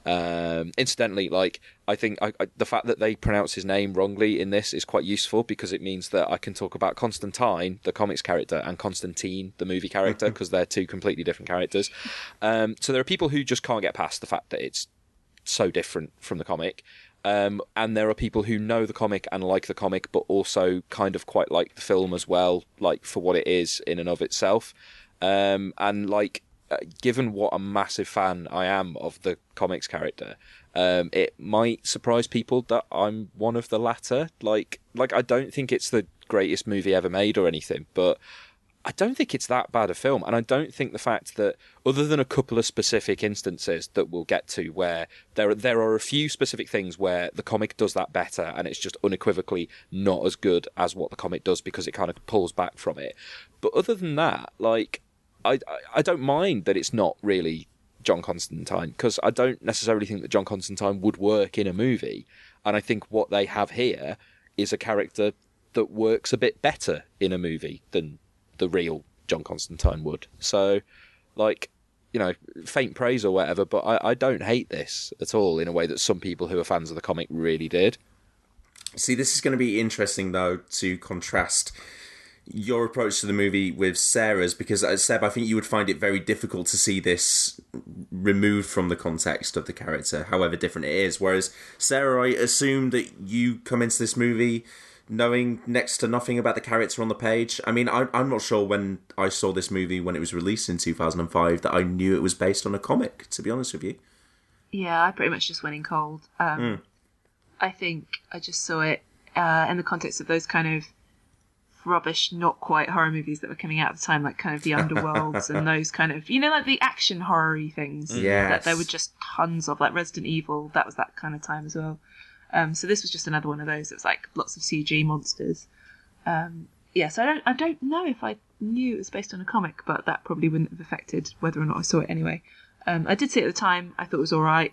Um, incidentally, like, I think I, I, the fact that they pronounce his name wrongly in this is quite useful, because it means that I can talk about Constantine, the comics character, and Constantine, the movie character, because they're two completely different characters. Um, so there are people who just can't get past the fact that it's so different from the comic. Um, and there are people who know the comic and like the comic, but also kind of quite like the film as well, like, for what it is in and of itself. Um, and, like, uh, given what a massive fan I am of the comics character, um, it might surprise people that I'm one of the latter. Like, like I don't think it's the greatest movie ever made or anything, but I don't think it's that bad a film, and I don't think the fact that, other than a couple of specific instances that we'll get to, where there there are a few specific things where the comic does that better, and it's just unequivocally not as good as what the comic does because it kind of pulls back from it. But other than that, like, I I, I don't mind that it's not really John Constantine, because I don't necessarily think that John Constantine would work in a movie, and I think what they have here is a character that works a bit better in a movie than the real John Constantine would. So, like, you know, faint praise or whatever, but I, I don't hate this at all in a way that some people who are fans of the comic really did. See, this is going to be interesting, though, to contrast your approach to the movie with Sarah's, because, as Seb, I think you would find it very difficult to see this removed from the context of the character, however different it is. Whereas, Sarah, I assume that you come into this movie knowing next to nothing about the character on the page. I mean, I, I'm not sure when I saw this movie when it was released in two thousand five that I knew it was based on a comic, to be honest with you. Yeah, I pretty much just went in cold. Um, mm. I think I just saw it uh, in the context of those kind of rubbish, not quite horror movies that were coming out at the time, like kind of the Underworlds and those kind of, you know, like the action horror-y things yes. that there were just tons of, like Resident Evil. That was that kind of time as well. Um, so this was just another one of those. It was like lots of C G monsters. Um, yeah, so I don't, I don't know if I knew it was based on a comic, but that probably wouldn't have affected whether or not I saw it anyway. Um, I did see it at the time. I thought it was all right.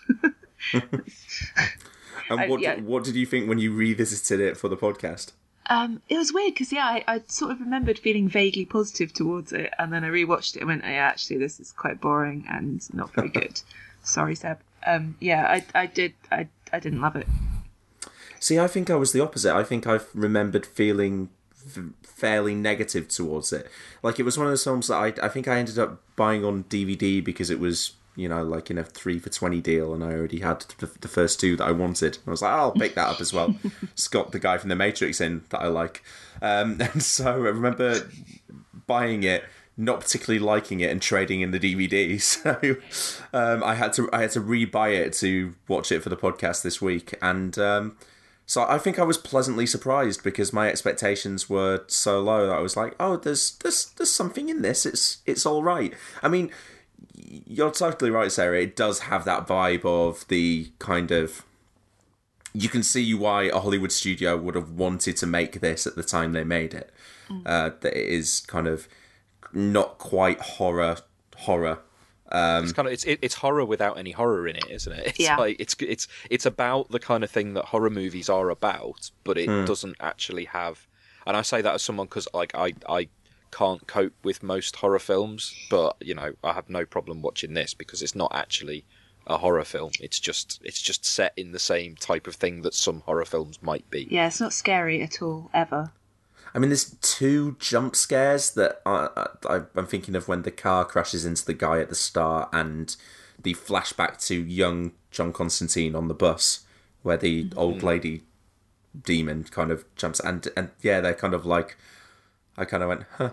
And what, I, yeah. what did you think when you revisited it for the podcast? Um, it was weird because, yeah, I, I sort of remembered feeling vaguely positive towards it, and then I rewatched it and went, oh, yeah, actually, this is quite boring and not very good. Sorry, Seb. Um, yeah, I, I did. I, I didn't love it. See, I think I was the opposite. I think I've remembered feeling f- fairly negative towards it. Like, it was one of those films that I, I think I ended up buying on D V D because it was you know, like in a three for twenty deal, and I already had the, the first two that I wanted. I was like, oh, I'll pick that up as well. It's got the guy from The Matrix in that I like. Um, and so I remember buying it, not particularly liking it, and trading in the D V D. So um, I had to I had to re-buy it to watch it for the podcast this week. And um, so I think I was pleasantly surprised because my expectations were so low that I was like, oh, there's there's there's something in this. It's it's all right. I mean, you're totally right, Sarah. It does have that vibe of the kind of... You can see why a Hollywood studio would have wanted to make this at the time they made it. Mm. Uh, that it is kind of not quite horror horror. Um, it's kind of it's it, it's horror without any horror in it, isn't it? It's yeah. like it's it's it's about the kind of thing that horror movies are about, but it Mm. doesn't actually have. And I say that as someone because like I I can't cope with most horror films, but you know I have no problem watching this because it's not actually a horror film. It's just it's just set in the same type of thing that some horror films might be. Yeah, it's not scary at all, ever. I mean, there's two jump scares that I, I, I'm thinking of when the car crashes into the guy at the start and the flashback to young John Constantine on the bus where the mm-hmm. old lady demon kind of jumps. And, and yeah, they're kind of like... I kind of went, huh.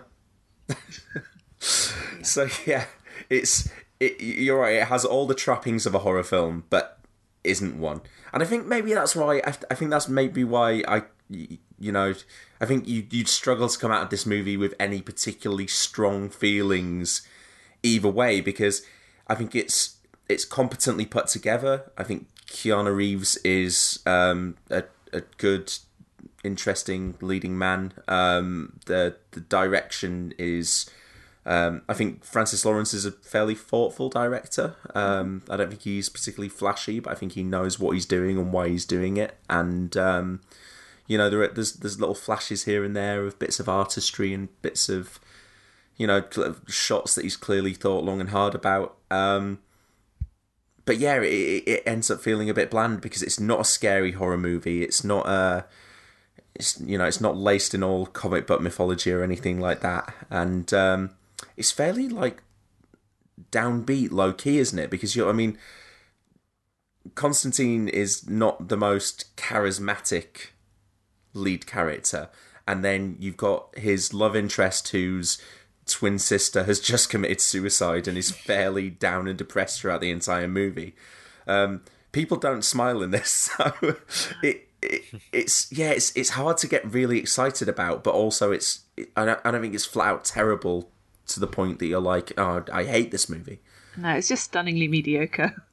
yeah. So, yeah, it's... It, you're right, it has all the trappings of a horror film, but isn't one. And I think maybe that's why... I, I think that's maybe why I... You know, I think you, you'd struggle to come out of this movie with any particularly strong feelings either way, because I think it's it's competently put together. I think Keanu Reeves is um, a, a good, interesting leading man. Um, the the direction is... Um, I think Francis Lawrence is a fairly thoughtful director. Um, I don't think he's particularly flashy, but I think he knows what he's doing and why he's doing it. And... Um, You know, there are, there's there's little flashes here and there of bits of artistry and bits of, you know, shots that he's clearly thought long and hard about. Um, but yeah, it, it ends up feeling a bit bland because it's not a scary horror movie. It's not a, it's you know, it's not laced in all comic book mythology or anything like that. And um, it's fairly like downbeat, low key, isn't it? Because you, I mean, Constantine is not the most charismatic lead character, and then you've got his love interest whose twin sister has just committed suicide and is fairly down and depressed throughout the entire movie. Um, people don't smile in this, so it, it it's yeah it's it's hard to get really excited about, but also it's it, I don't I don't think it's flat out terrible to the point that you're like, oh, I hate this movie. No, it's just stunningly mediocre.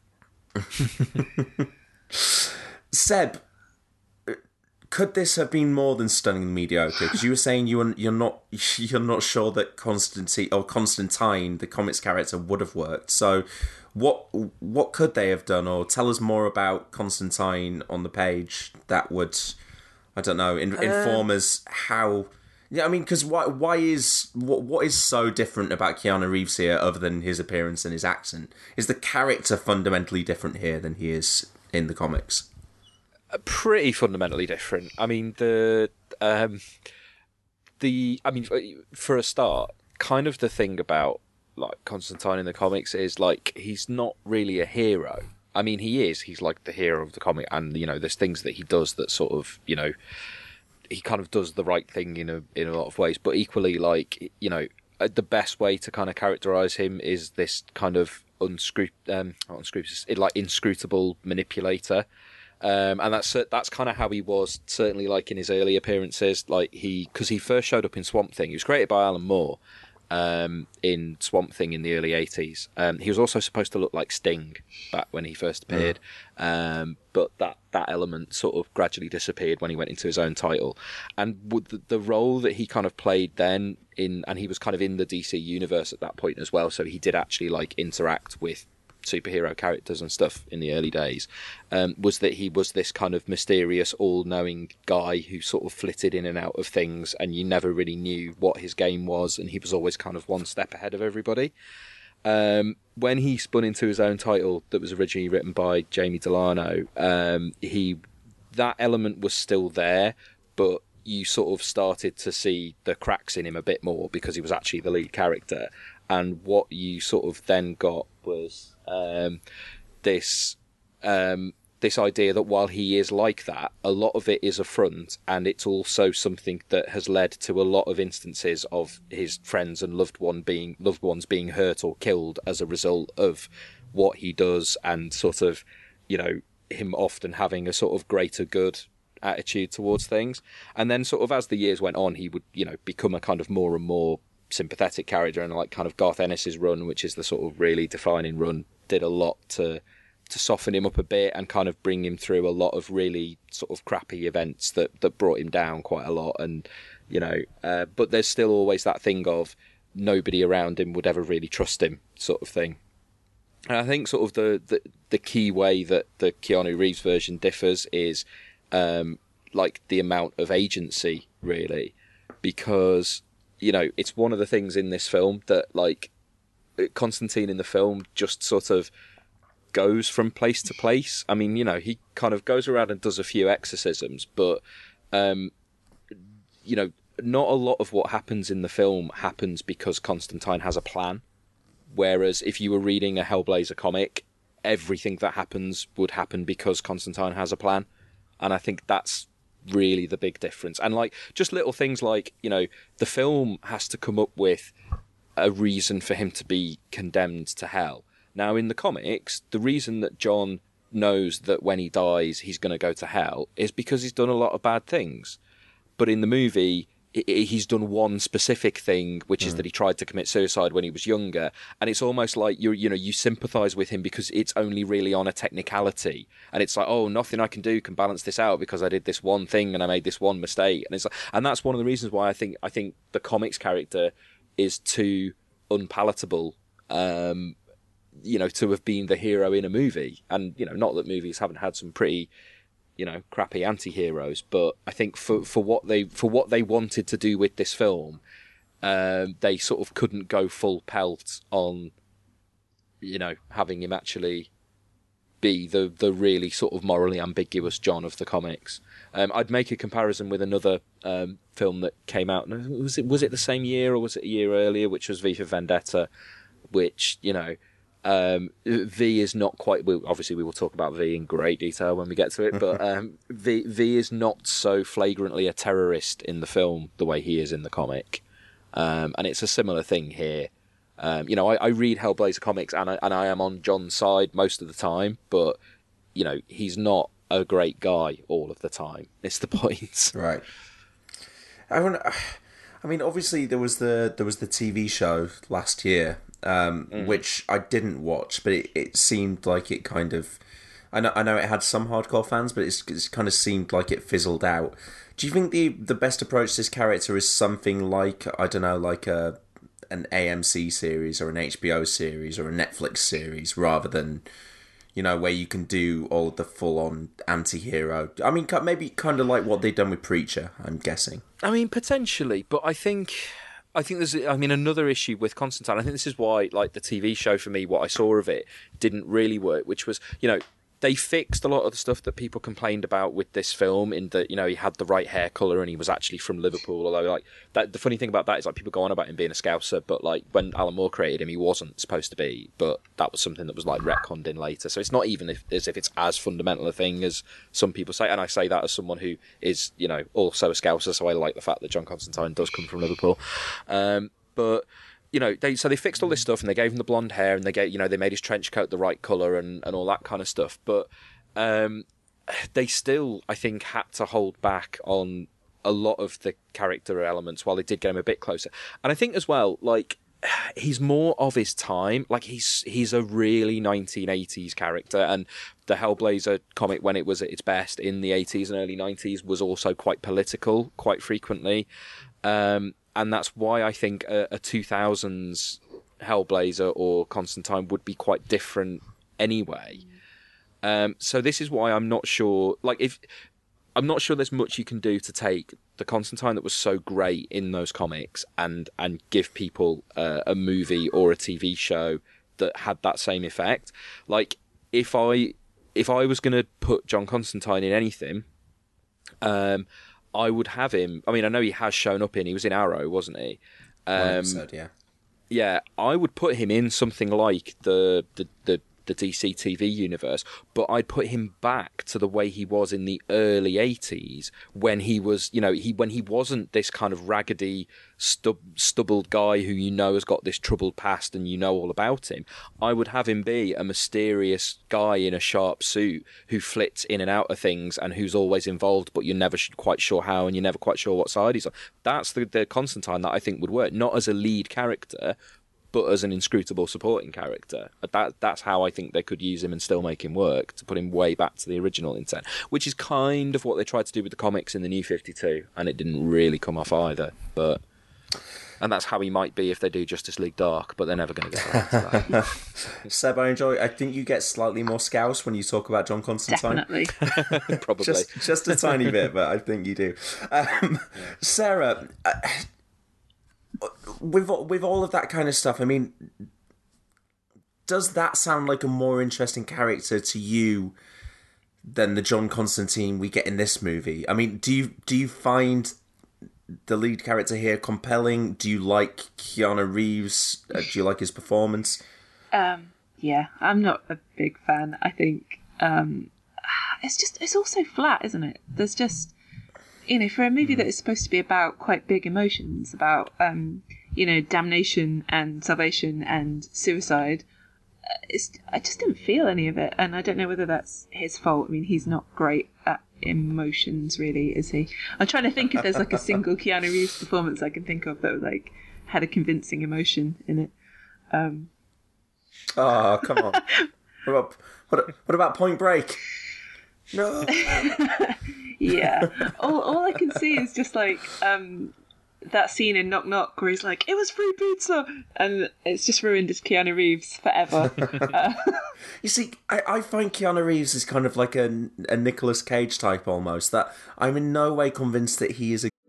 Seb, could this have been more than stunningly mediocre? Because you were saying you were, you're not you're not sure that Constantine or Constantine, the comics character, would have worked. So, what what could they have done? Or tell us more about Constantine on the page that would, I don't know, in, inform uh, us how. Yeah, I mean, because why why is what what is so different about Keanu Reeves here, other than his appearance and his accent? Is the character fundamentally different here than he is in the comics? Pretty fundamentally different. I mean, the um, the I mean, for a start, kind of the thing about like Constantine in the comics is like he's not really a hero. I mean, he is. He's like the hero of the comic, and you know, there's things that he does that sort of, you know, he kind of does the right thing in a in a lot of ways. But equally, like you know, the best way to kind of characterize him is this kind of unscrup um, not unscrupulous, like inscrutable manipulator. Um, and that's that's kind of how he was, certainly like in his early appearances. Like he, because he first showed up in Swamp Thing. He was created by Alan Moore um, in Swamp Thing in the early eighties. Um, he was also supposed to look like Sting back when he first appeared, yeah. um, but that, that element sort of gradually disappeared when he went into his own title. And the, the role that he kind of played then in, and he was kind of in the D C universe at that point as well. So he did actually like interact with superhero characters and stuff in the early days, um, was that he was this kind of mysterious, all-knowing guy who sort of flitted in and out of things, and you never really knew what his game was, and he was always kind of one step ahead of everybody. Um, when he spun into his own title that was originally written by Jamie Delano, um, he that element was still there, but you sort of started to see the cracks in him a bit more because he was actually the lead character. And what you sort of then got was Um, this um, this idea that while he is like that, a lot of it is a front, and it's also something that has led to a lot of instances of his friends and loved one being loved ones being hurt or killed as a result of what he does, and sort of, you know, him often having a sort of greater good attitude towards things. And then sort of as the years went on, he would, you know, become a kind of more and more sympathetic character, and like kind of Garth Ennis's run, which is the sort of really defining run, did a lot to to soften him up a bit and kind of bring him through a lot of really sort of crappy events that that brought him down quite a lot. And, you know, uh, but there's still always that thing of nobody around him would ever really trust him, sort of thing. And I think sort of the, the, the key way that the Keanu Reeves version differs is um, like the amount of agency, really, because, you know, it's one of the things in this film that, like, Constantine in the film just sort of goes from place to place. I mean, you know, he kind of goes around and does a few exorcisms, but, um, you know, not a lot of what happens in the film happens because Constantine has a plan. Whereas if you were reading a Hellblazer comic, everything that happens would happen because Constantine has a plan. And I think that's really the big difference. And, like, just little things like, you know, the film has to come up with a reason for him to be condemned to hell. Now, in the comics, the reason that John knows that when he dies he's going to go to hell is because he's done a lot of bad things. But in the movie, he's done one specific thing, which is mm. that he tried to commit suicide when he was younger, and it's almost like you you know you sympathise with him because it's only really on a technicality, and it's like, oh, nothing I can do can balance this out because I did this one thing and I made this one mistake, and it's like, and that's one of the reasons why I think I think the comics character is too unpalatable, um, you know, to have been the hero in a movie. And, you know, not that movies haven't had some pretty, you know, crappy anti-heroes, but I think for, for what they for what they wanted to do with this film, um, they sort of couldn't go full pelt on, you know, having him actually be the the really sort of morally ambiguous John of the comics. Um, I'd make a comparison with another um, film that came out. Was it was it the same year or was it a year earlier? Which was V for Vendetta, which, you know. Um, V is not quite. Well, obviously, we will talk about V in great detail when we get to it. But um, V V is not so flagrantly a terrorist in the film the way he is in the comic, um, and it's a similar thing here. Um, you know, I, I read Hellblazer comics, and I, and I am on John's side most of the time. But, you know, he's not a great guy all of the time. It's the point, right? I want. I mean, obviously, there was the there was the T V show last year. Um, mm. Which I didn't watch, but it, it seemed like it kind of... I know I know it had some hardcore fans, but it's, it's kind of seemed like it fizzled out. Do you think the the best approach to this character is something like, I don't know, like a an A M C series or an H B O series or a Netflix series, rather than, you know, where you can do all of the full-on anti-hero? I mean, maybe kind of like what they've done with Preacher, I'm guessing. I mean, potentially, but I think... I think there's, I mean, another issue with Constantine. I think this is why, like, the T V show for me, what I saw of it didn't really work, which was, you know, they fixed a lot of the stuff that people complained about with this film, in that, you know, he had the right hair colour and he was actually from Liverpool. Although, like, that, the funny thing about that is, like, people go on about him being a Scouser, but, like, when Alan Moore created him, he wasn't supposed to be. But that was something that was, like, retconned in later. So it's not even if, as if it's as fundamental a thing as some people say. And I say that as someone who is, you know, also a Scouser, so I like the fact that John Constantine does come from Liverpool. Um, but... You know, they so they fixed all this stuff, and they gave him the blonde hair, and they gave, you know, they made his trench coat the right colour and, and all that kind of stuff. But um, they still, I think, had to hold back on a lot of the character elements while they did get him a bit closer. And I think as well, like, he's more of his time. Like, he's he's a really nineteen eighties character, and the Hellblazer comic, when it was at its best in the eighties and early nineties, was also quite political, quite frequently. Um, And that's why I think a, a two thousands Hellblazer or Constantine would be quite different anyway. Um, so this is why I'm not sure. Like, if I'm not sure there's much you can do to take the Constantine that was so great in those comics and and give people uh, a movie or a T V show that had that same effect. Like, if I if I was going to put John Constantine in anything, um. I would have him. I mean, I know he has shown up in. He was in Arrow, wasn't he? Um, One episode, yeah. Yeah, I would put him in something like the the, the the D C T V universe, but I'd put him back to the way he was in the early eighties when he was, you know, he when he wasn't this kind of raggedy, stub, stubbled guy who you know has got this troubled past and you know all about him. I would have him be a mysterious guy in a sharp suit who flits in and out of things and who's always involved, but you're never quite sure how and you're never quite sure what side he's on. That's the, the Constantine that I think would work, not as a lead character, but as an inscrutable supporting character. That That's how I think they could use him and still make him work, to put him way back to the original intent, which is kind of what they tried to do with the comics in the New fifty-two, and it didn't really come off either. But And that's how he might be if they do Justice League Dark, but they're never going to get around to that. Seb, I enjoy. I think you get slightly more scouse when you talk about John Constantine. Definitely. Probably. Just, just a tiny bit, but I think you do. Um, yeah. Sarah, uh, with, with all of that kind of stuff, I mean, does that sound like a more interesting character to you than the John Constantine we get in this movie? I mean, do you do you find the lead character here compelling? Do you like Keanu Reeves? Uh, do you like his performance? Um, yeah, I'm not a big fan. I think um, it's just it's all so flat, isn't it? There's just, you know, for a movie mm. that is supposed to be about quite big emotions, about um, you know, damnation and salvation and suicide. It's, I just didn't feel any of it, and I don't know whether that's his fault. I mean, he's not great at emotions, really, is he? I'm trying to think if there's like a single Keanu Reeves performance I can think of that like had a convincing emotion in it. Um... Oh, come on! what about what, what about Point Break? No. Yeah, all all I can see is just like um, that scene in Knock Knock where he's like, "It was free pizza," and it's just ruined his Keanu Reeves forever. uh, You see, I, I find Keanu Reeves is kind of like a, a Nicolas Cage type almost, that I'm in no way convinced that he is a...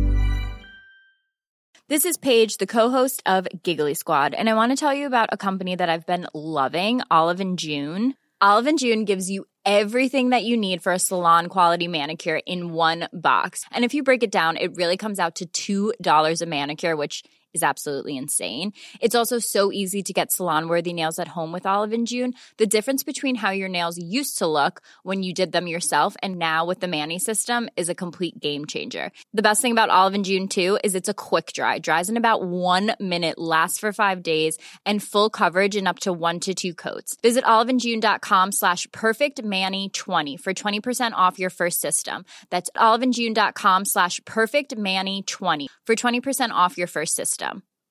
This is Paige, the co-host of Giggly Squad, and I want to tell you about a company that I've been loving, Olive and June. Olive and June gives you everything that you need for a salon-quality manicure in one box. And if you break it down, it really comes out to two dollars a manicure, which is absolutely insane. It's also so easy to get salon-worthy nails at home with Olive and June. The difference between how your nails used to look when you did them yourself and now with the Mani system is a complete game changer. The best thing about Olive and June, too, is it's a quick dry. Dries in about one minute, lasts for five days, and full coverage in up to one to two coats. Visit oliveandjune.com slash perfectmani20 for twenty percent off your first system. That's oliveandjune.com slash perfectmani20 for twenty percent off your first system.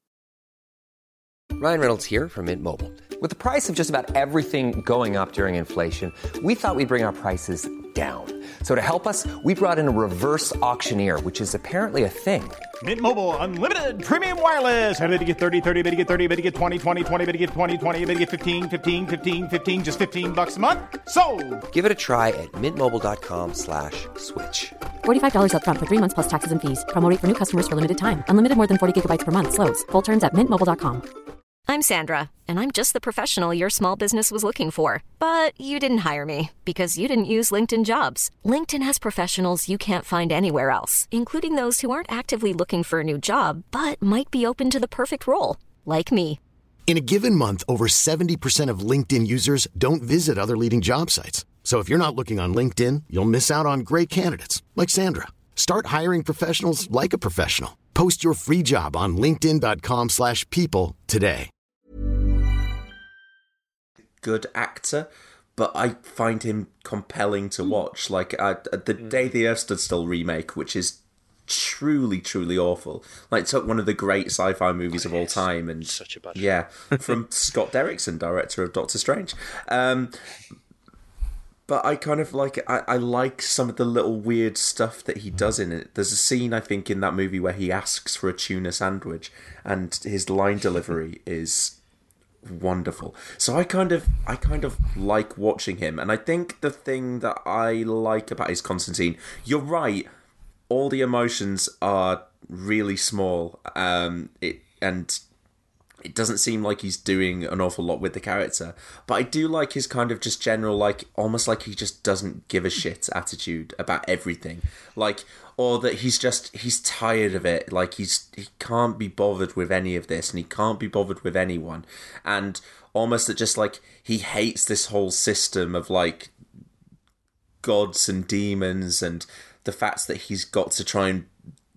Ryan Reynolds here from Mint Mobile. With the price of just about everything going up during inflation, we thought we'd bring our prices down. So to help us, we brought in a reverse auctioneer, which is apparently a thing. Mint Mobile Unlimited Premium Wireless. How to get thirty, thirty, how to get thirty, how to get twenty, twenty, twenty, how to get twenty, twenty, how to get fifteen, fifteen, fifteen, fifteen, just fifteen bucks a month? Sold! Give it a try at mintmobile.com slash switch. forty-five dollars up front for three months plus taxes and fees. Promo rate for new customers for limited time. Unlimited more than forty gigabytes per month. Slows full terms at mint mobile dot com. I'm Sandra, and I'm just the professional your small business was looking for. But you didn't hire me because you didn't use LinkedIn Jobs. LinkedIn has professionals you can't find anywhere else, including those who aren't actively looking for a new job, but might be open to the perfect role, like me. In a given month, over seventy percent of LinkedIn users don't visit other leading job sites. So if you're not looking on LinkedIn, you'll miss out on great candidates like Sandra. Start hiring professionals like a professional. Post your free job on linkedin.com slash people today. Good actor, but I find him compelling to watch. Like uh, the Day the Earth Stood Still remake, which is truly, truly awful. Like, took one of the great sci-fi movies oh, of all yes. time, and such a budget. Yeah, from Scott Derrickson, director of Doctor Strange. Um, but I kind of like I, I like some of the little weird stuff that he does in it. There's a scene, I think, in that movie where he asks for a tuna sandwich, and his line delivery is wonderful. So I kind of I kind of like watching him, and I think the thing that I like about his Constantine, you're right, all the emotions are really small, um it and it doesn't seem like he's doing an awful lot with the character. But I do like his kind of just general, like, almost like he just doesn't give a shit attitude about everything. Like, or that he's just, he's tired of it. Like, he's he can't be bothered with any of this, and he can't be bothered with anyone. And almost that just, like, he hates this whole system of, like, gods and demons, and the fact that he's got to try and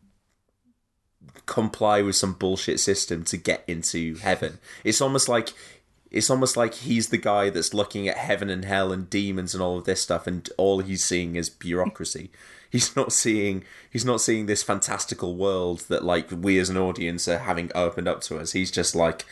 comply with some bullshit system to get into heaven. It's almost like it's almost like he's the guy that's looking at heaven and hell and demons and all of this stuff, and all he's seeing is bureaucracy. He's not seeing he's not seeing this fantastical world that, like, we as an audience are having opened up to us. He's just like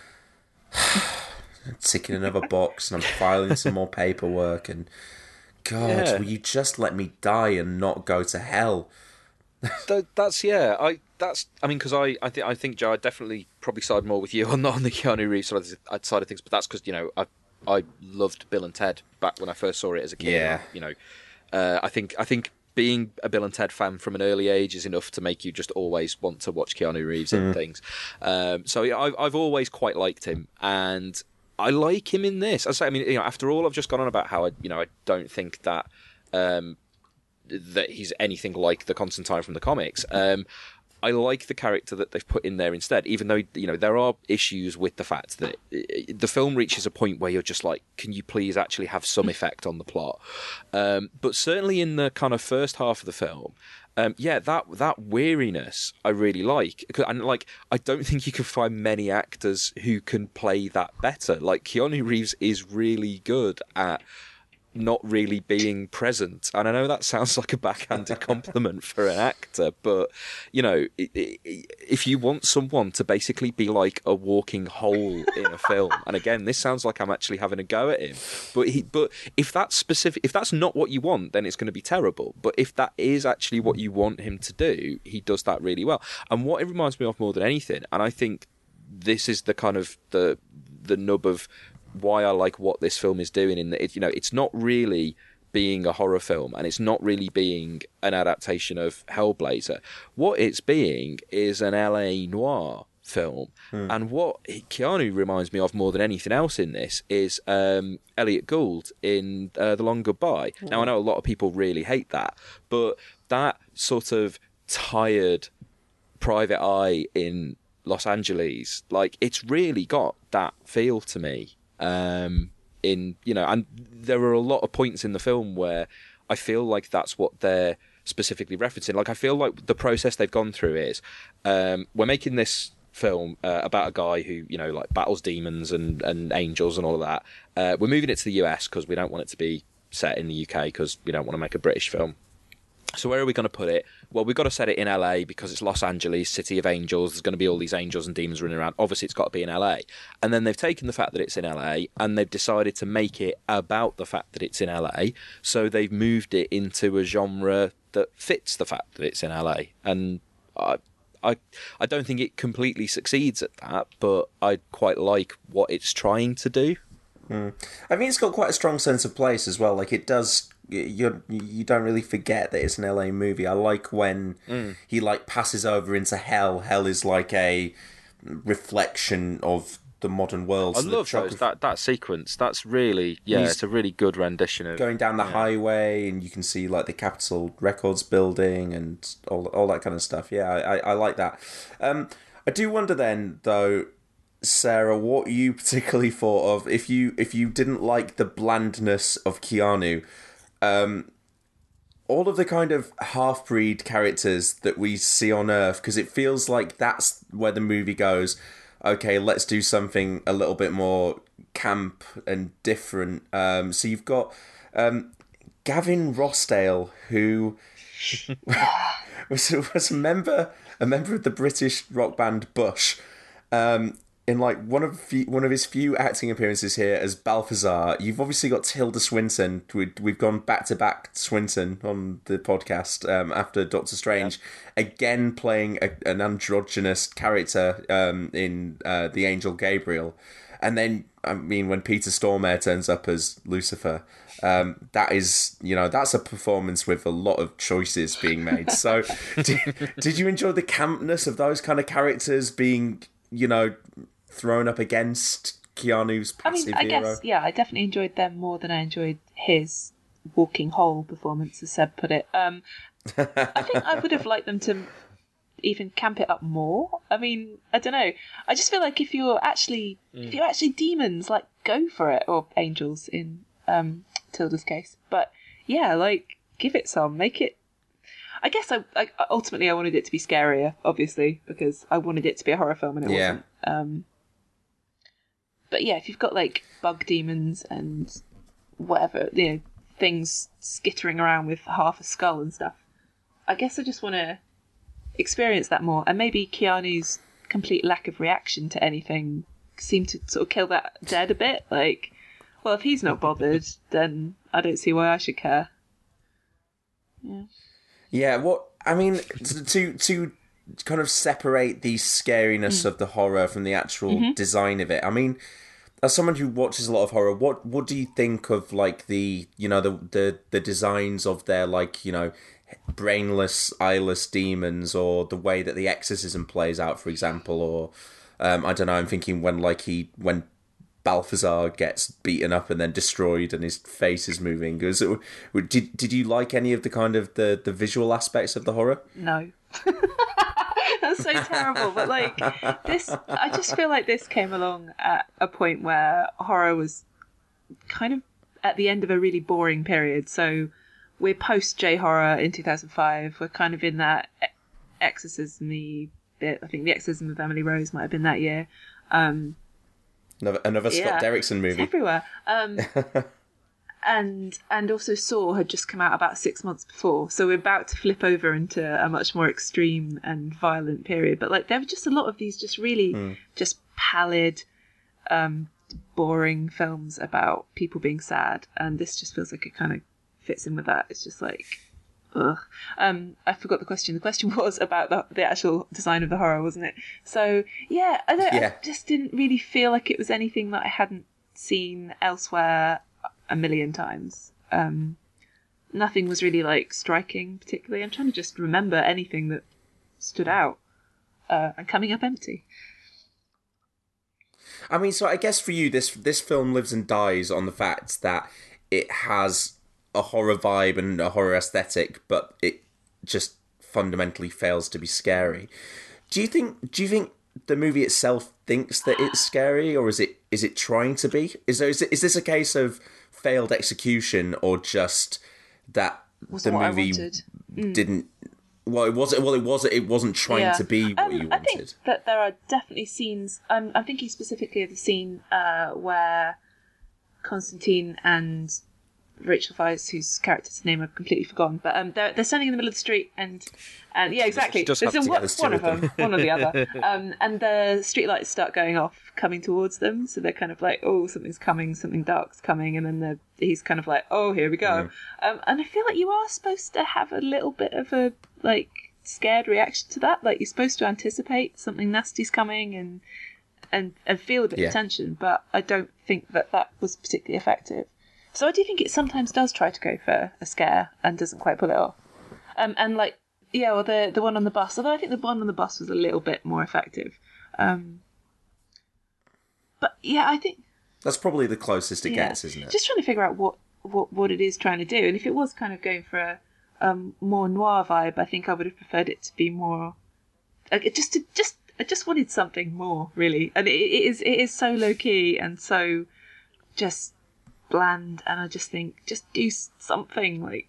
ticking another box, and I'm filing some more paperwork, and God, yeah. will you just let me die and not go to hell? that, that's yeah. I that's I mean, because I I think I think Joe, I definitely probably side more with you on the on the Keanu Reeves side of, side of things, but that's because, you know, I I loved Bill and Ted back when I first saw it as a kid. Yeah. You know, uh, I think I think being a Bill and Ted fan from an early age is enough to make you just always want to watch Keanu Reeves mm. and things. Um, so yeah, I've I've always quite liked him, and I like him in this. I say, I mean, you know, after all I've just gone on about how I, you know, I don't think that um, that he's anything like the Constantine from the comics. Um, I like the character that they've put in there instead, even though, you know, there are issues with the fact that the film reaches a point where you're just like, can you please actually have some effect on the plot? Um, but certainly in the kind of first half of the film, Um, yeah, that that weariness I really like, and like I don't think you can find many actors who can play that better. Like Keanu Reeves is really good at not really being present, and I know that sounds like a backhanded compliment for an actor, but you know, if you want someone to basically be like a walking hole in a film, and again, this sounds like I'm actually having a go at him, but he, but if that's specific, if that's not what you want, then it's going to be terrible. But if that is actually what you want him to do, he does that really well. And what it reminds me of more than anything, and I think this is the kind of the the nub of why I like what this film is doing, in that it, you know, it's not really being a horror film, and it's not really being an adaptation of Hellblazer. What it's being is an L A noir film. Hmm. And what Keanu reminds me of more than anything else in this is um, Elliot Gould in uh, The Long Goodbye. Hmm. Now, I know a lot of people really hate that, but that sort of tired private eye in Los Angeles, like, it's really got that feel to me. Um, in you know, and there are a lot of points in the film where I feel like that's what they're specifically referencing. Like, I feel like the process they've gone through is um, we're making this film uh, about a guy who, you know, like battles demons and, and angels and all of that. Uh, we're moving it to the U S because we don't want it to be set in the U K because we don't want to make a British film. So where are we going to put it? Well, we've got to set it in L A because it's Los Angeles, City of Angels. There's going to be all these angels and demons running around. Obviously, it's got to be in L A. And then they've taken the fact that it's in L A and they've decided to make it about the fact that it's in L A. So they've moved it into a genre that fits the fact that it's in L A. And I, I, I don't think it completely succeeds at that, but I quite like what it's trying to do. Mm. I think it's got quite a strong sense of place as well. Like, it does. You you don't really forget that it's an L A movie. I like when mm. he like passes over into hell. Hell is like a reflection of the modern world. I so love those, that that sequence. That's really yeah, it's a really good rendition of going down the yeah. highway, and you can see like the Capitol Records building and all all that kind of stuff. Yeah, I I like that. Um, I do wonder then though, Sarah, what you particularly thought of if you if you didn't like the blandness of Keanu. Um, all of the kind of half-breed characters that we see on Earth, because it feels like that's where the movie goes, okay, let's do something a little bit more camp and different. Um, so you've got um, Gavin Rossdale, who was, was a member a member of the British rock band Bush. Um, in like one of few, one of his few acting appearances here as Balthazar. You've obviously got Tilda Swinton. We, we've gone back to back Swinton on the podcast um, after Doctor Strange, yeah. again playing a, an androgynous character um, in uh, The Angel Gabriel. And then, I mean, when Peter Stormare turns up as Lucifer, um, that is, you know, that's a performance with a lot of choices being made. So, did, did you enjoy the campness of those kind of characters being, you know, thrown up against Keanu's I mean, passive I hero. guess, yeah, I definitely enjoyed them more than I enjoyed his walking whole performance, as Seb put it. Um, I think I would have liked them to even camp it up more. I mean, I don't know. I just feel like if you're actually mm. if you're actually demons, like, go for it, or angels in um, Tilda's case. But yeah, like, give it some, make it. I guess I, I ultimately I wanted it to be scarier, obviously, because I wanted it to be a horror film and it yeah. wasn't. Um, but yeah, if you've got like bug demons and whatever, you know, things skittering around with half a skull and stuff, I guess I just want to experience that more. And maybe Keanu's complete lack of reaction to anything seemed to sort of kill that dead a bit. Like, well, if he's not bothered, then I don't see why I should care. Yeah. Yeah, what I mean to to, to kind of separate the scariness mm. of the horror from the actual mm-hmm. design of it. I mean, as someone who watches a lot of horror, what what do you think of like the you know the the, the designs of their like you know brainless, eyeless demons, or the way that the exorcism plays out, for example, or um, I don't know. I'm thinking when like he when. Balthazar gets beaten up and then destroyed and his face is moving. Was it, did did you like any of the kind of the, the visual aspects of the horror? No. That's so terrible. But like this, I just feel like this came along at a point where horror was kind of at the end of a really boring period. So we're post J-horror in two thousand five. We're kind of in that exorcism-y bit. I think The Exorcism of Emily Rose might have been that year. Um, Another, another Scott yeah, Derrickson movie. It's everywhere. Um, and and also Saw had just come out about six months before, so we're about to flip over into a much more extreme and violent period. But like there were just a lot of these just really mm. just pallid, um, boring films about people being sad, and this just feels like it kind of fits in with that. It's just like, ugh. Um, I forgot the question. The question was about the, the actual design of the horror, wasn't it? So yeah, I, don't, yeah. I just didn't really feel like it was anything that I hadn't seen elsewhere a million times. Um, nothing was really like striking particularly. I'm trying to just remember anything that stood out. Uh, and coming up empty. I mean, so I guess for you, this this film lives and dies on the fact that it has a horror vibe and a horror aesthetic, but it just fundamentally fails to be scary. Do you think? Do you think the movie itself thinks that it's scary, or is it is it trying to be? Is there, is, it, is this a case of failed execution, or just that wasn't the what movie I wanted. Mm. didn't? Well, it wasn't. Well, it was. It wasn't trying Yeah. to be what Um, you I wanted. think that there are definitely scenes. I'm, I'm thinking specifically of the scene uh, where Constantine and Rachel Weisz, whose character's name I've completely forgotten, but um, they're they're standing in the middle of the street, and and yeah, exactly. Just There's have a, to one, get the one of two of them, one or the other, um, and the streetlights start going off, coming towards them. So they're kind of like, oh, something's coming, something dark's coming, and then the, he's kind of like, oh, here we go. Mm. Um, and I feel like you are supposed to have a little bit of a like scared reaction to that. Like you're supposed to anticipate something nasty's coming and and and feel a bit Yeah. of tension, but I don't think that that was particularly effective. So I do think it sometimes does try to go for a scare and doesn't quite pull it off. Um, and like, yeah, well, the the one on the bus, although I think the one on the bus was a little bit more effective. Um, but yeah, I think That's probably the closest it yeah, gets, isn't it? just trying to figure out what, what, what it is trying to do. And if it was kind of going for a um, more noir vibe, I think I would have preferred it to be more. Like, it just to just I just wanted something more, really. And it, it is it is so low key and so just bland, and I just think just do something like.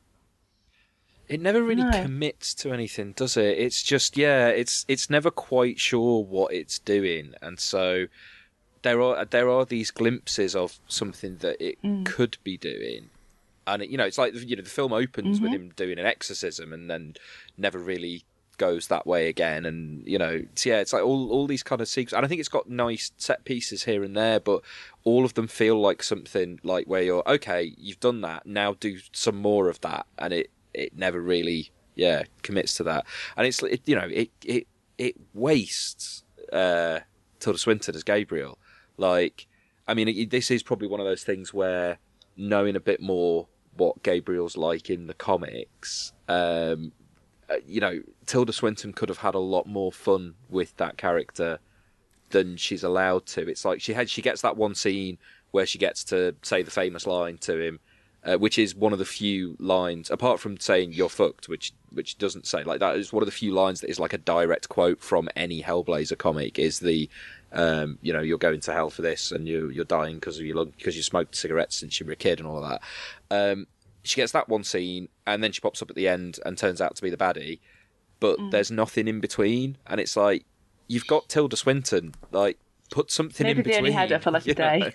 It never really No. commits to anything, does it? It's just yeah, it's it's never quite sure what it's doing, and so there are there are these glimpses of something that it Mm. could be doing, and it, you know it's like you know the film opens with Mhm. him doing an exorcism and then never really goes that way again, and you know it's, yeah, it's like all all these kind of sequences, and I think it's got nice set pieces here and there, but all of them feel like something like where you're okay, you've done that, now do some more of that, and it. It never really, yeah, commits to that, and it's it, you know it it it wastes uh, Tilda Swinton as Gabriel. Like, I mean, it, this is probably one of those things where knowing a bit more what Gabriel's like in the comics, um, uh, you know, Tilda Swinton could have had a lot more fun with that character than she's allowed to. It's like she had she gets that one scene where she gets to say the famous line to him, uh, which is one of the few lines, apart from saying "you're fucked," which which doesn't say, like, that is one of the few lines that is like a direct quote from any Hellblazer comic. Is the um, you know, you're going to hell for this, and you you're dying because of your lung, because you smoked cigarettes since you were a kid and all of that. Um, she gets that one scene, and then she pops up at the end and turns out to be the baddie, but mm. there's nothing in between, and it's like, you've got Tilda Swinton, like, put something Maybe in between. Maybe they only had her for like a day.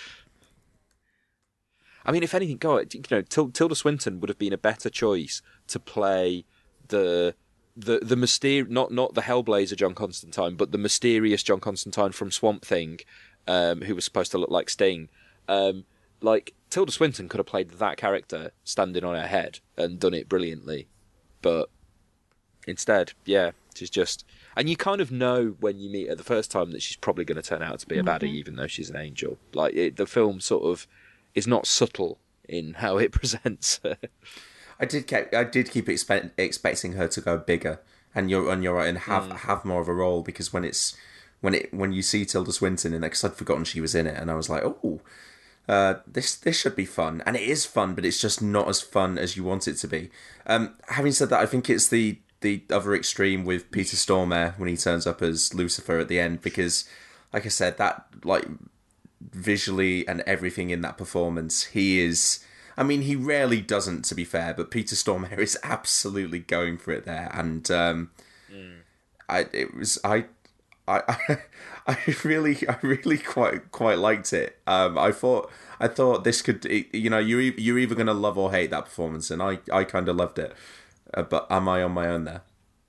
I mean, if anything, God, you know, Tilda Swinton would have been a better choice to play the the the myster- not not the Hellblazer John Constantine, but the mysterious John Constantine from Swamp Thing, um, who was supposed to look like Sting. Um, like, Tilda Swinton could have played that character standing on her head and done it brilliantly, but instead, yeah, she's just. And you kind of know when you meet her the first time that she's probably going to turn out to be a baddie, mm-hmm. even though she's an angel. Like, it, the film sort of is not subtle in how it presents her. I did keep, I did keep expe- expecting her to go bigger, and you're and you're right, and have mm. have more of a role, because when it's when it when you see Tilda Swinton in it, because I'd forgotten she was in it, and I was like, oh, uh, this this should be fun, and it is fun, but it's just not as fun as you want it to be. Um, having said that, I think it's the the other extreme with Peter Stormare when he turns up as Lucifer at the end, because, like I said, that, like, visually and everything in that performance, he is. I mean, he rarely doesn't, to be fair, but Peter Stormare is absolutely going for it there, and um, mm. I it was I I I really I really quite quite liked it. Um, I thought I thought this could, you know, you're you're either gonna love or hate that performance, and I I kind of loved it. Uh, but am I on my own there?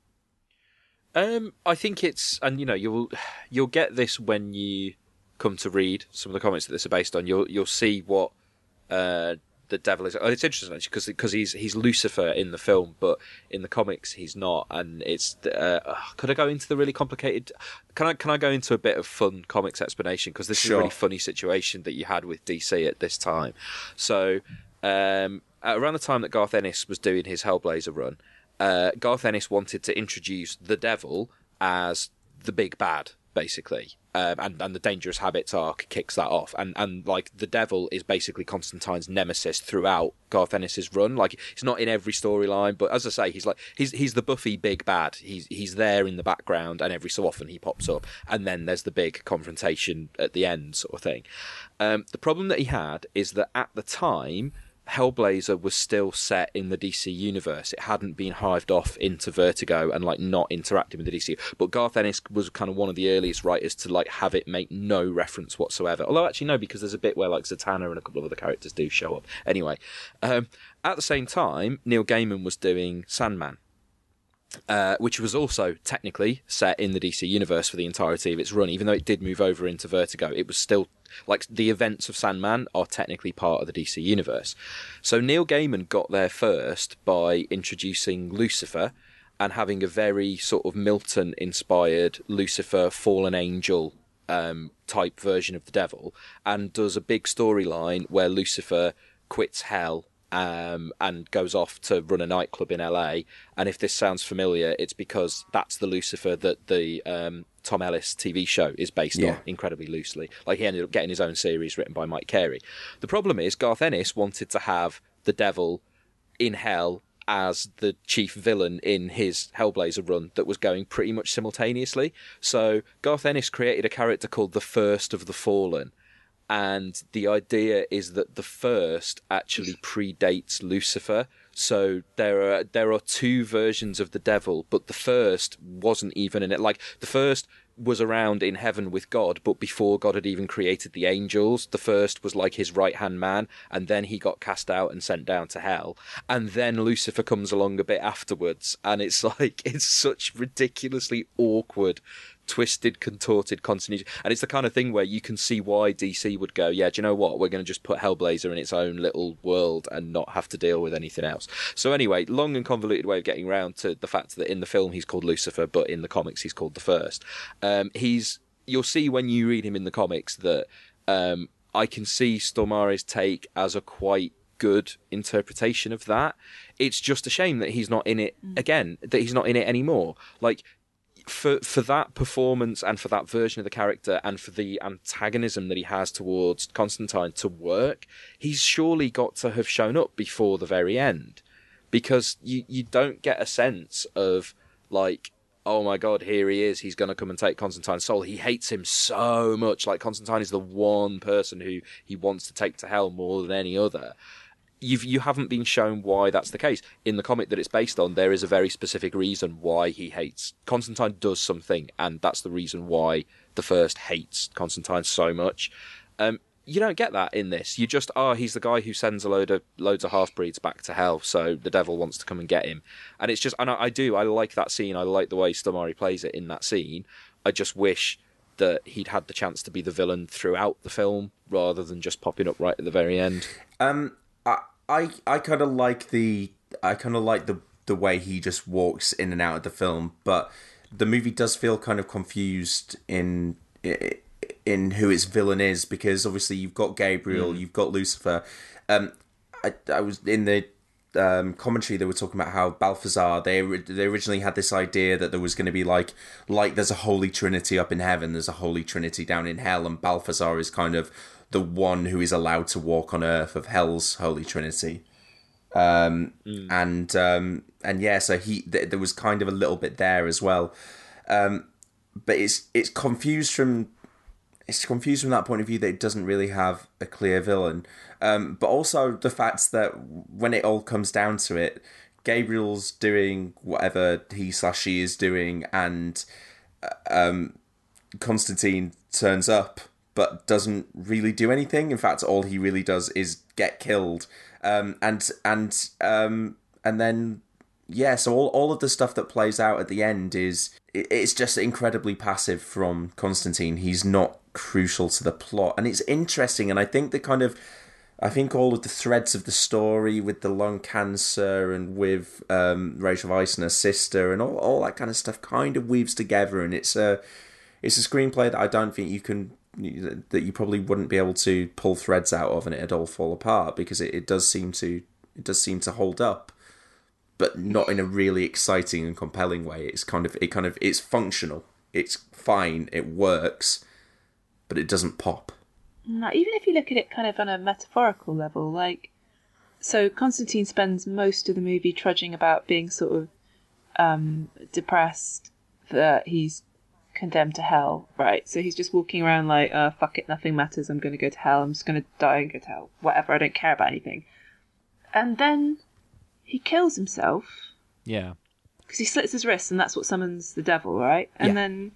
Um, I think it's, and you know, you'll you'll get this when you come to read some of the comics that this are based on. You'll you'll see what uh, the devil is. Oh, it's interesting actually, because because he's he's Lucifer in the film, but in the comics he's not. And it's uh, could I go into the really complicated? Can I can I go into a bit of fun comics explanation, because this sure. is a really funny situation that you had with D C at this time. So. Um, Around the time that Garth Ennis was doing his Hellblazer run, uh, Garth Ennis wanted to introduce the devil as the big bad, basically. Um, and, and the Dangerous Habits arc kicks that off. And, and like, the devil is basically Constantine's nemesis throughout Garth Ennis's run. Like, he's not in every storyline, but as I say, he's like, he's he's the Buffy big bad. He's he's there in the background, and every so often he pops up. And then there's the big confrontation at the end, sort of thing. Um, the problem that he had is that at the time, Hellblazer was still set in the D C universe. It hadn't been hived off into Vertigo and, like, not interacting with the D C. But Garth Ennis was kind of one of the earliest writers to, like, have it make no reference whatsoever. Although, actually, no, because there's a bit where, like, Zatanna and a couple of other characters do show up. Anyway, um, at the same time, Neil Gaiman was doing Sandman, Uh, which was also technically set in the D C universe for the entirety of its run. Even though it did move over into Vertigo, it was still, like, the events of Sandman are technically part of the D C universe. So Neil Gaiman got there first by introducing Lucifer and having a very sort of Milton-inspired Lucifer fallen angel um, type version of the devil, and does a big storyline where Lucifer quits hell Um, and goes off to run a nightclub in L A. And if this sounds familiar, it's because that's the Lucifer that the um, Tom Ellis T V show is based yeah. on, incredibly loosely. Like, he ended up getting his own series written by Mike Carey. The problem is, Garth Ennis wanted to have the devil in hell as the chief villain in his Hellblazer run that was going pretty much simultaneously. So Garth Ennis created a character called the First of the Fallen. And the idea is that the first actually predates Lucifer. So there are there are two versions of the devil, but the first wasn't even in it. Like, the first was around in heaven with God, but before God had even created the angels. The first was like his right-hand man, and then he got cast out and sent down to hell. And then Lucifer comes along a bit afterwards, and it's like, it's such ridiculously awkward, twisted, contorted continuity. And it's the kind of thing where you can see why D C would go, yeah, do you know what, we're going to just put Hellblazer in its own little world and not have to deal with anything else. So anyway, long and convoluted way of getting around to the fact that in the film he's called Lucifer, but in the comics he's called the First. Um, he's you'll see when you read him in the comics that um, I can see Stormare's take as a quite good interpretation of that. It's just a shame that he's not in it again, that he's not in it anymore. Like, for for that performance and for that version of the character and for the antagonism that he has towards Constantine to work, he's surely got to have shown up before the very end, because you you don't get a sense of like, oh my god, here he is, he's going to come and take Constantine's soul. He hates him so much. Like, Constantine is the one person who he wants to take to hell more than any other. You've, you haven't been shown why that's the case. In the comic that it's based on, there is a very specific reason why he hates. Constantine does something, and that's the reason why the First hates Constantine so much. Um, you don't get that in this. You just, oh, he's the guy who sends a load of loads of half-breeds back to hell, so the devil wants to come and get him. And it's just, and I, I do, I like that scene. I like the way Stamari plays it in that scene. I just wish that he'd had the chance to be the villain throughout the film, rather than just popping up right at the very end. Um... I, I kind of like the I kind of like the the way he just walks in and out of the film, but the movie does feel kind of confused in in who its villain is, because obviously you've got Gabriel, mm. you've got Lucifer. Um, I I was in the um, commentary, they were talking about how Balthazar, they they originally had this idea that there was going to be like like there's a holy trinity up in heaven, there's a holy trinity down in hell, and Balthazar is kind of the one who is allowed to walk on earth of hell's holy trinity. Um, mm. and um, and yeah, so he th- there was kind of a little bit there as well. Um, but it's it's confused from it's confused from that point of view that it doesn't really have a clear villain. Um, but also the fact that when it all comes down to it, Gabriel's doing whatever he slash she is doing, and um, Constantine turns up but doesn't really do anything. In fact, all he really does is get killed. Um, and and um, and then yeah, so all all of the stuff that plays out at the end is it, it's just incredibly passive from Constantine. He's not crucial to the plot, and it's interesting. And I think the kind of I think all of the threads of the story with the lung cancer and with um, Rachel Weisz and her sister and all all that kind of stuff kind of weaves together, and it's a it's a screenplay that I don't think you can. that you probably wouldn't be able to pull threads out of and it'd all fall apart, because it, it does seem to it does seem to hold up, but not in a really exciting and compelling way. It's kind of it kind of it's functional, it's fine, it works, but it doesn't pop. No, even if you look at it kind of on a metaphorical level, like, so Constantine spends most of the movie trudging about, being sort of um, depressed that he's condemned to hell, right? So he's just walking around like, uh, fuck it, nothing matters, I'm going to go to hell, I'm just going to die and go to hell, whatever, I don't care about anything. And then he kills himself. Yeah. Because he slits his wrist, and that's what summons the devil, right? And yeah. then,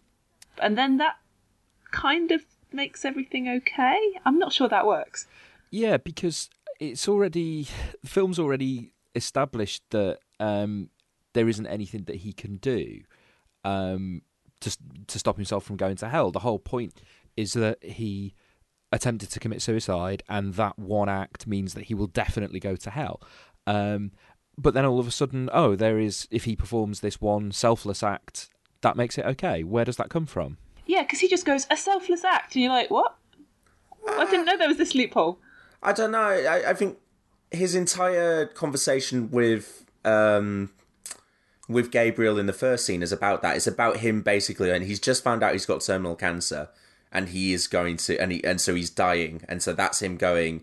and then that kind of makes everything okay. I'm not sure that works. Yeah, because it's already, the film's already established that um, there isn't anything that he can do. Um, to to stop himself from going to hell. The whole point is that he attempted to commit suicide, and that one act means that he will definitely go to hell. Um, but then all of a sudden, oh, there is, if he performs this one selfless act, that makes it okay. Where does that come from? Yeah, because he just goes, a selfless act, and you're like, what? I didn't know there was this loophole. I don't know. I, I think his entire conversation with um, with Gabriel in the first scene is about that. It's about him basically, and he's just found out he's got terminal cancer, and he is going to, and he, and so he's dying, and so that's him going,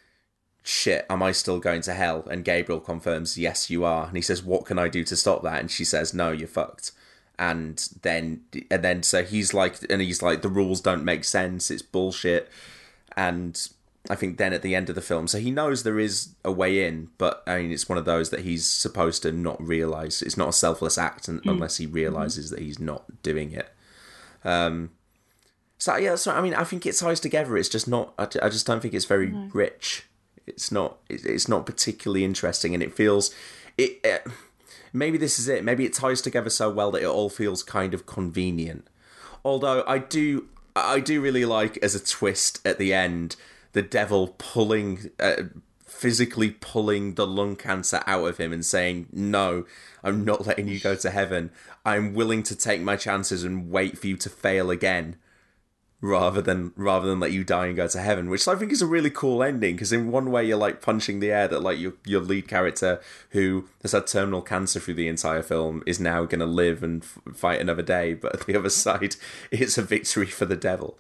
shit, am I still going to hell? And Gabriel confirms, yes, you are. And he says, what can I do to stop that? And she says, no, you're fucked. And then, and then, so he's like, and he's like, the rules don't make sense. It's bullshit. And I think then at the end of the film, so he knows there is a way in, but I mean, it's one of those that he's supposed to not realise. It's not a selfless act mm. unless he realises mm-hmm. that he's not doing it. Um, so yeah, so I mean, I think it ties together. It's just not, I, I just don't think it's very no. rich. It's not, it, it's not particularly interesting, and it feels, it, it, maybe this is it. Maybe it ties together so well that it all feels kind of convenient. Although I do, I do really like, as a twist at the end, the devil pulling, uh, physically pulling the lung cancer out of him and saying, no, I'm not letting you go to heaven. I'm willing to take my chances and wait for you to fail again. rather than rather than let you die and go to heaven, which I think is a really cool ending, because in one way you're like punching the air that like your your lead character, who has had terminal cancer through the entire film, is now going to live and f- fight another day, but at the other side it's a victory for the devil.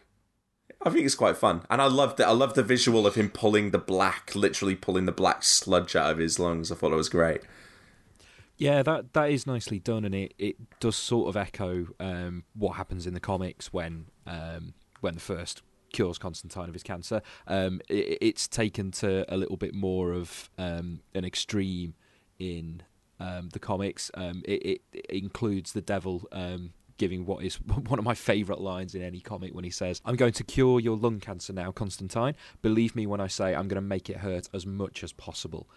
I think it's quite fun, and I love the I love the visual of him pulling the black, literally pulling the black sludge out of his lungs. I thought it was great. Yeah, that that is nicely done, and it, it does sort of echo um, what happens in the comics when um, when the First cures Constantine of his cancer. Um, it, it's taken to a little bit more of um, an extreme in um, the comics. Um, it, it, it includes the devil um, giving what is one of my favourite lines in any comic when he says, "I'm going to cure your lung cancer now, Constantine. Believe me when I say I'm going to make it hurt as much as possible."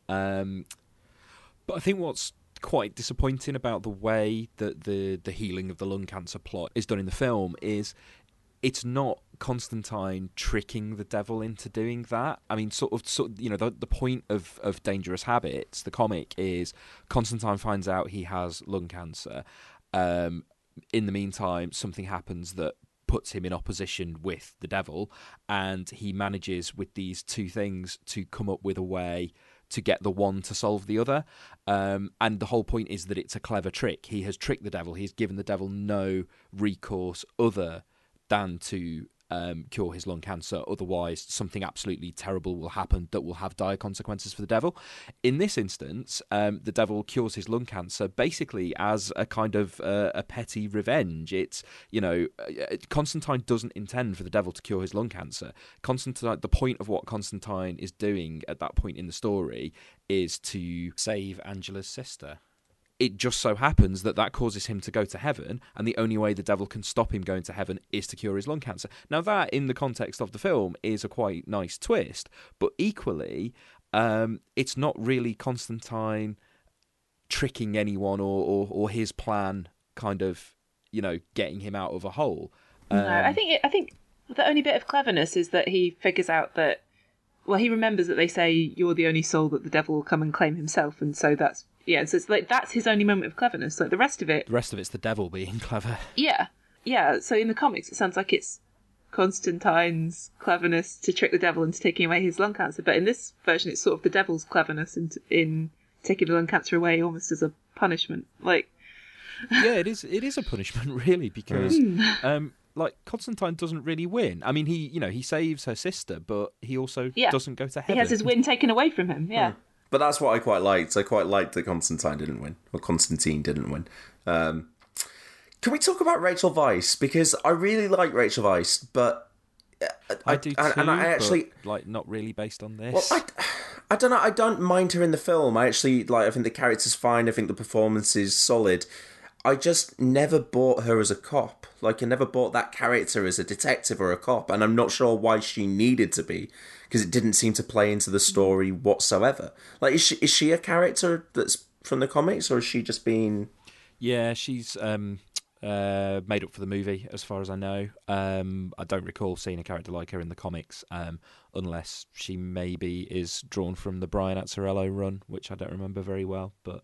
Um, But I think what's quite disappointing about the way that the, the healing of the lung cancer plot is done in the film is it's not Constantine tricking the devil into doing that. I mean, sort of, sort of you know, the, the point of, of Dangerous Habits, the comic, is Constantine finds out he has lung cancer. Um, in the meantime, something happens that puts him in opposition with the devil, and he manages with these two things to come up with a way to get the one to solve the other. Um, and the whole point is that it's a clever trick. He has tricked the devil. He's given the devil no recourse other than to um, cure his lung cancer. Otherwise, something absolutely terrible will happen that will have dire consequences for the devil. In this instance, um, the devil cures his lung cancer basically as a kind of uh, a petty revenge. It's, you know, Constantine doesn't intend for the devil to cure his lung cancer. Constantine, the point of what Constantine is doing at that point in the story is to save Angela's sister. It just so happens that that causes him to go to heaven, and the only way the devil can stop him going to heaven is to cure his lung cancer. Now, that, in the context of the film, is a quite nice twist, but equally, um, it's not really Constantine tricking anyone or, or, or his plan kind of, you know, getting him out of a hole. Um, no, I think it, I think the only bit of cleverness is that he figures out that, well, he remembers that they say you're the only soul that the devil will come and claim himself, and so that's Yeah, so it's like that's his only moment of cleverness. Like the rest of it, the rest of it's the devil being clever. Yeah, yeah. So in the comics, it sounds like it's Constantine's cleverness to trick the devil into taking away his lung cancer. But in this version, it's sort of the devil's cleverness in, in taking the lung cancer away, almost as a punishment. Like, yeah, it is. It is a punishment, really, because Mm. um, like Constantine doesn't really win. I mean, he you know he saves her sister, but he also yeah, doesn't go to heaven. He has his win taken away from him. Yeah. Hmm. But that's what I quite liked. I quite liked that Constantine didn't win, or Constantine didn't win. Um, can we talk about Rachel Weisz? Because I really like Rachel Weisz, but I, I do too, and, and I actually but, like not really based on this. Well, I, I don't know. I don't mind her in the film. I actually like. I think the character's fine. I think the performance is solid. I just never bought her as a cop. Like, I never bought that character as a detective or a cop, and I'm not sure why she needed to be, because it didn't seem to play into the story whatsoever. Like, is she is she a character that's from the comics, or is she just being... Yeah, she's um, uh, made up for the movie, as far as I know. Um, I don't recall seeing a character like her in the comics, um, unless she maybe is drawn from the Brian Azzarello run, which I don't remember very well, but...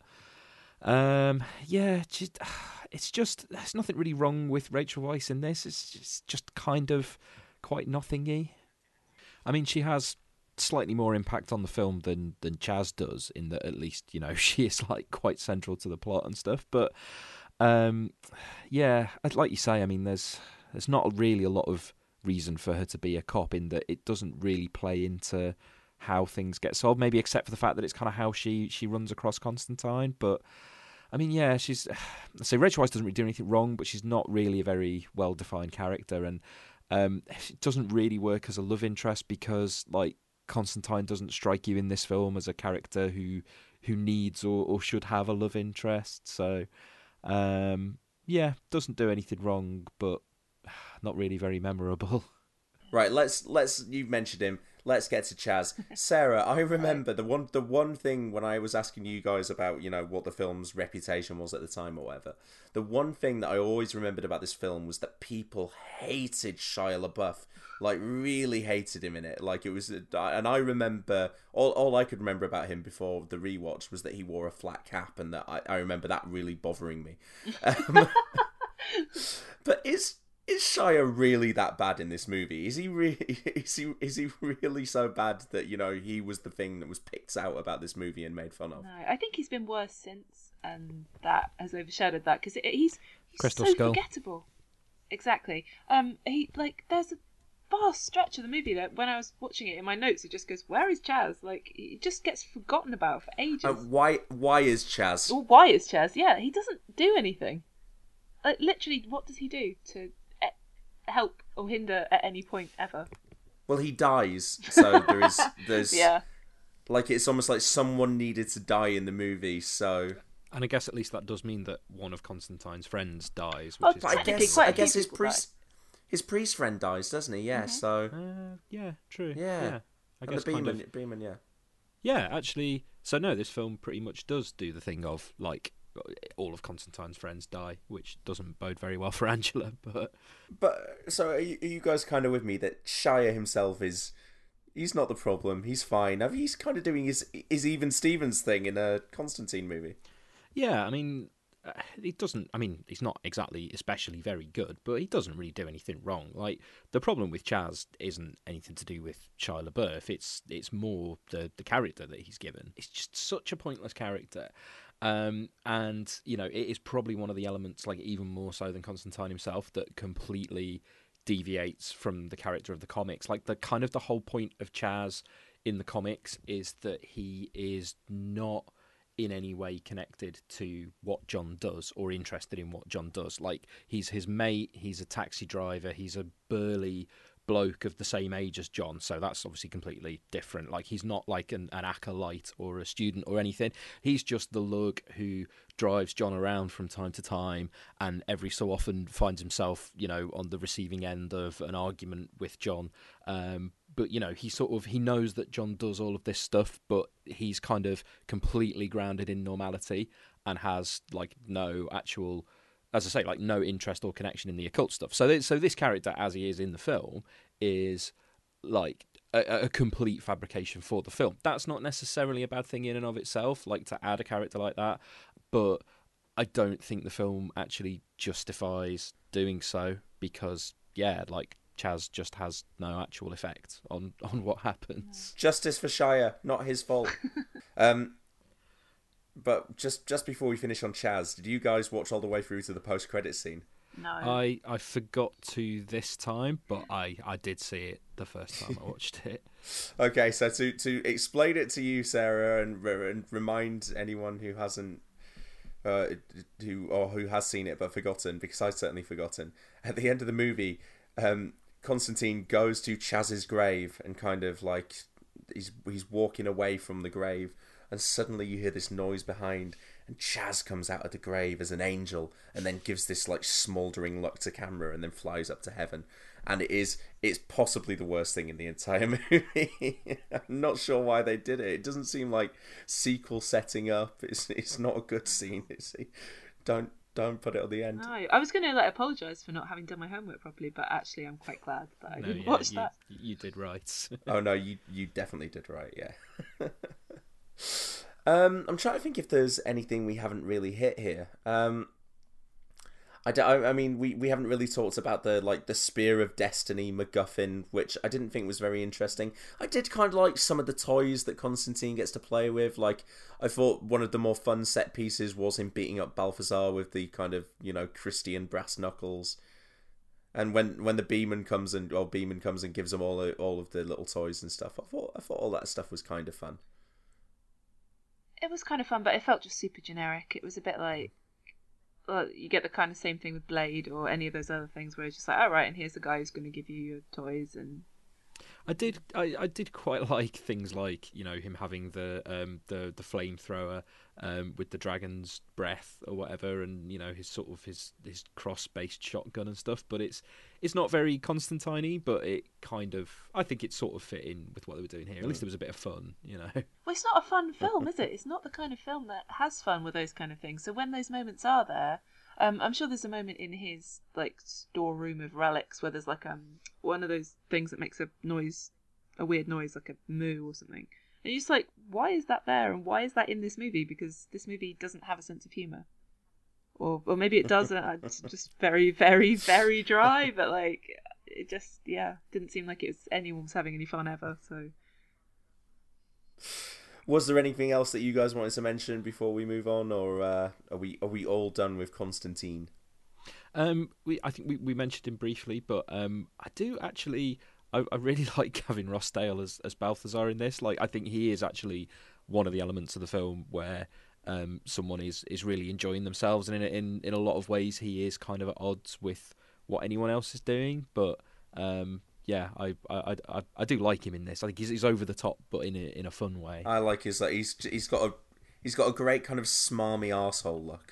Um, yeah, just, it's just there's nothing really wrong with Rachel Weisz in this. It's just, just kind of quite nothingy. I mean, she has slightly more impact on the film than than Chaz does, in that at least you know she is like quite central to the plot and stuff. But um, yeah, like you say, I mean, there's there's not really a lot of reason for her to be a cop, in that it doesn't really play into how things get solved, maybe except for the fact that it's kind of how she she runs across Constantine. But I mean, yeah, she's I say Rachel Weisz doesn't really do anything wrong, but she's not really a very well defined character, and um, it doesn't really work as a love interest, because like Constantine doesn't strike you in this film as a character who who needs or, or should have a love interest. So um, yeah, doesn't do anything wrong, but not really very memorable. Right, let's let's you've mentioned him. Let's get to Chaz. Sarah, I remember the one the one thing when I was asking you guys about, you know, what the film's reputation was at the time or whatever, the one thing that I always remembered about this film was that people hated Shia LaBeouf, like really hated him in it. Like it was, and I remember, all all I could remember about him before the rewatch was that he wore a flat cap, and that I, I remember that really bothering me. Um, but is... Is Shia really that bad in this movie? Is he really? Is he? Is he really so bad that you know he was the thing that was picked out about this movie and made fun of? No, I think he's been worse since, and that has overshadowed that because he's he's Crystal so Skull. forgettable. Exactly. Um, he like there's a vast stretch of the movie that when I was watching it in my notes, it just goes, "Where is Chaz?" Like he just gets forgotten about for ages. Uh, why? Why is Chaz? Well, why is Chaz? Yeah, he doesn't do anything. Like literally, what does he do to eh, help or hinder at any point ever? Well, he dies, so there is there's yeah. Like it's almost like someone needed to die in the movie, so. And I guess at least that does mean that one of Constantine's friends dies. Which Well, is I guess, quite a I guess few his people priest, his priest friend dies, doesn't he? Yeah. Mhm. So. Uh, yeah, true. Yeah. yeah. I and guess the Beeman, kind of, Beeman, yeah. Yeah, actually. So no, this film pretty much does do the thing of like all of Constantine's friends die, which doesn't bode very well for Angela. But But so are you, are you guys kind of with me that Shia himself is? He's not the problem. He's fine. I mean, he's kind of doing his his Even Stevens thing in a Constantine movie. yeah, I mean, uh, he doesn't. I mean, he's not exactly especially very good, but he doesn't really do anything wrong. Like the problem with Chaz isn't anything to do with Shia LaBeouf. It's it's more the the character that he's given. It's just such a pointless character. Um, and you know, it is probably one of the elements, like even more so than Constantine himself, that completely deviates from the character of the comics. Like the kind of the whole point of Chaz in the comics is that he is not in any way connected to what John does or interested in what John does. Like he's his mate, he's a taxi driver, he's a burly bloke of the same age as John, so that's obviously completely different. Like he's not like an, an acolyte or a student or anything. He's just the lug who drives John around from time to time, and every so often finds himself, you know, on the receiving end of an argument with John. Um, but you know, he sort of he knows that John does all of this stuff, but he's kind of completely grounded in normality and has like no actual, as I say, like no interest or connection in the occult stuff. So, th- so this character, as he is in the film, is like a, a complete fabrication for the film. That's not necessarily a bad thing in and of itself, like to add a character like that, but I don't think the film actually justifies doing so because, yeah, like Chaz just has no actual effect on, on what happens. Justice for Shia, not his fault. um, but just just before we finish on Chaz, did you guys watch all the way through to the post-credit scene? No. I, I forgot to this time, but I, I did see it the first time I watched it. Okay, so to, to explain it to you, Sarah, and, and remind anyone who hasn't, uh, who or who has seen it but forgotten, because I've certainly forgotten. At the end of the movie, um, Constantine goes to Chaz's grave and kind of like he's he's walking away from the grave, and suddenly you hear this noise behind, and Chaz comes out of the grave as an angel, and then gives this like smouldering look to camera, and then flies up to heaven. And it is it's possibly the worst thing in the entire movie. I'm not sure why they did it. It doesn't seem like sequel setting up. It's it's not a good scene. It's, don't don't put it at the end. No, I was going to like apologise for not having done my homework properly, but actually I'm quite glad that I No, didn't yeah, watch you, that. You did right. Oh no, you you definitely did right. Yeah. um, I'm trying to think if there's anything we haven't really hit here. Um, I, d- I mean, we, we haven't really talked about the like the Spear of Destiny MacGuffin, which I didn't think was very interesting. I did kind of like some of the toys that Constantine gets to play with. Like, I thought one of the more fun set pieces was him beating up Balthazar with the kind of, you know, Christian brass knuckles. And when, when the Beeman comes and or Beeman comes and gives them all all of the little toys and stuff, I thought I thought all that stuff was kind of fun. It was kind of fun, but it felt just super generic. It was a bit like, well, you get the kind of same thing with Blade or any of those other things where it's just like, all right, and here's the guy who's going to give you your toys. And I did, I, I did quite like things like, you know, him having the um the the flamethrower um with the dragon's breath or whatever, and you know his sort of his his cross-based shotgun and stuff. But it's it's not very Constantine-y, but it kind of, I think it sort of fit in with what they were doing here. At least it was a bit of fun, you know. Well, it's not a fun film, is it? It's not the kind of film that has fun with those kind of things. So when those moments are there, um, I'm sure there's a moment in his like storeroom of relics where there's like um one of those things that makes a noise, a weird noise, like a moo or something. And you're just like, why is that there, and why is that in this movie? Because this movie doesn't have a sense of humour. or or maybe it doesn't. It's just very, very, very dry. But like, it just yeah didn't seem like it was anyone was having any fun ever. So. Was there anything else that you guys wanted to mention before we move on, or uh, are we are we all done with Constantine? Um, we I think we, we mentioned him briefly, but um, I do actually I, I really like Gavin Rossdale as as Balthazar in this. Like, I think he is actually one of the elements of the film where um, someone is, is really enjoying themselves, and in in in a lot of ways he is kind of at odds with what anyone else is doing, but. Um, Yeah, I, I I I do like him in this. I think he's he's over the top, but in a in a fun way. I like his like he's he's got a he's got a great kind of smarmy arsehole look.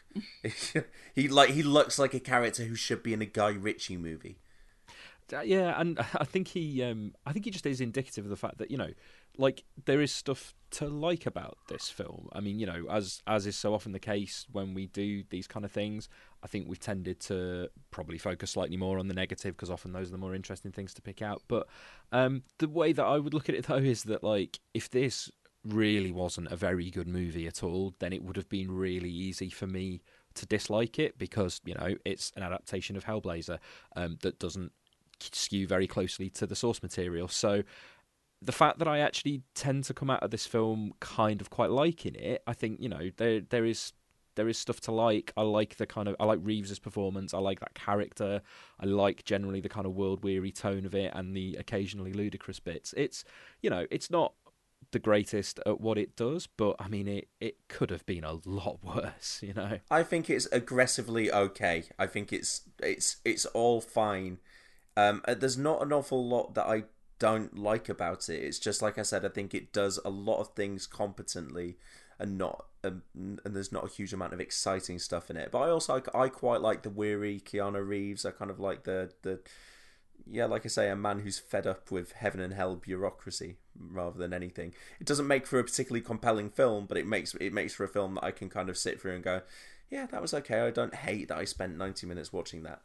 he like he looks like a character who should be in a Guy Ritchie movie. Yeah, and I think he um I think he just is indicative of the fact that, you know, like, there is stuff to like about this film. I mean, you know, as as is so often the case when we do these kind of things, I think we've tended to probably focus slightly more on the negative, because often those are the more interesting things to pick out. But um, the way that I would look at it, though, is that, like, if this really wasn't a very good movie at all, then it would have been really easy for me to dislike it, because, you know, it's an adaptation of Hellblazer um, that doesn't skew very closely to the source material. So the fact that I actually tend to come out of this film kind of quite liking it, I think, you know, there there is there is stuff to like. I like the kind of I like Reeves's performance. I like that character. I like generally the kind of world weary tone of it and the occasionally ludicrous bits. It's, you know, it's not the greatest at what it does, but I mean, it it could have been a lot worse, you know. I think it's aggressively okay. I think it's it's it's all fine. Um, there's not an awful lot that I don't like about it. It's just, like I said, I think it does a lot of things competently, and not um, and there's not a huge amount of exciting stuff in it. But I also I quite like the weary Keanu Reeves. I kind of like the the yeah, like I say, a man who's fed up with heaven and hell bureaucracy rather than anything. It doesn't make for a particularly compelling film, but it makes it makes for a film that I can kind of sit through and go, yeah, that was okay. I don't hate that I spent ninety minutes watching that.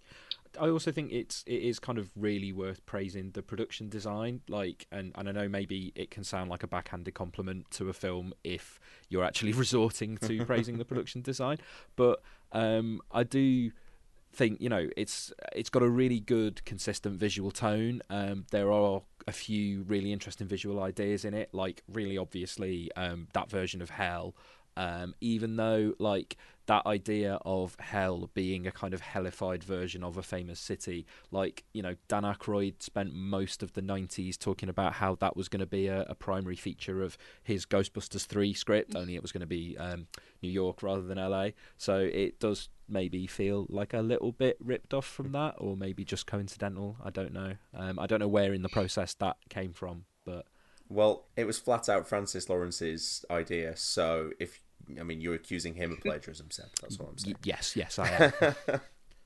I also think it's it is kind of really worth praising the production design, like, and, and I know maybe it can sound like a backhanded compliment to a film if you're actually resorting to praising the production design, but um, I do think, you know, it's it's got a really good consistent visual tone. Um, there are a few really interesting visual ideas in it, like really obviously um, that version of Hell. Um, even though, like, that idea of hell being a kind of hellified version of a famous city, like, you know, Dan Aykroyd spent most of the nineties talking about how that was going to be a, a primary feature of his Ghostbusters three script, only it was going to be um, New York rather than L A. So it does maybe feel like a little bit ripped off from that, or maybe just coincidental. I don't know. Um, I don't know where in the process that came from, but... Well, it was flat out Francis Lawrence's idea, so if... I mean, you're accusing him of plagiarism, Seb. That's what I'm saying. Yes, yes, I am.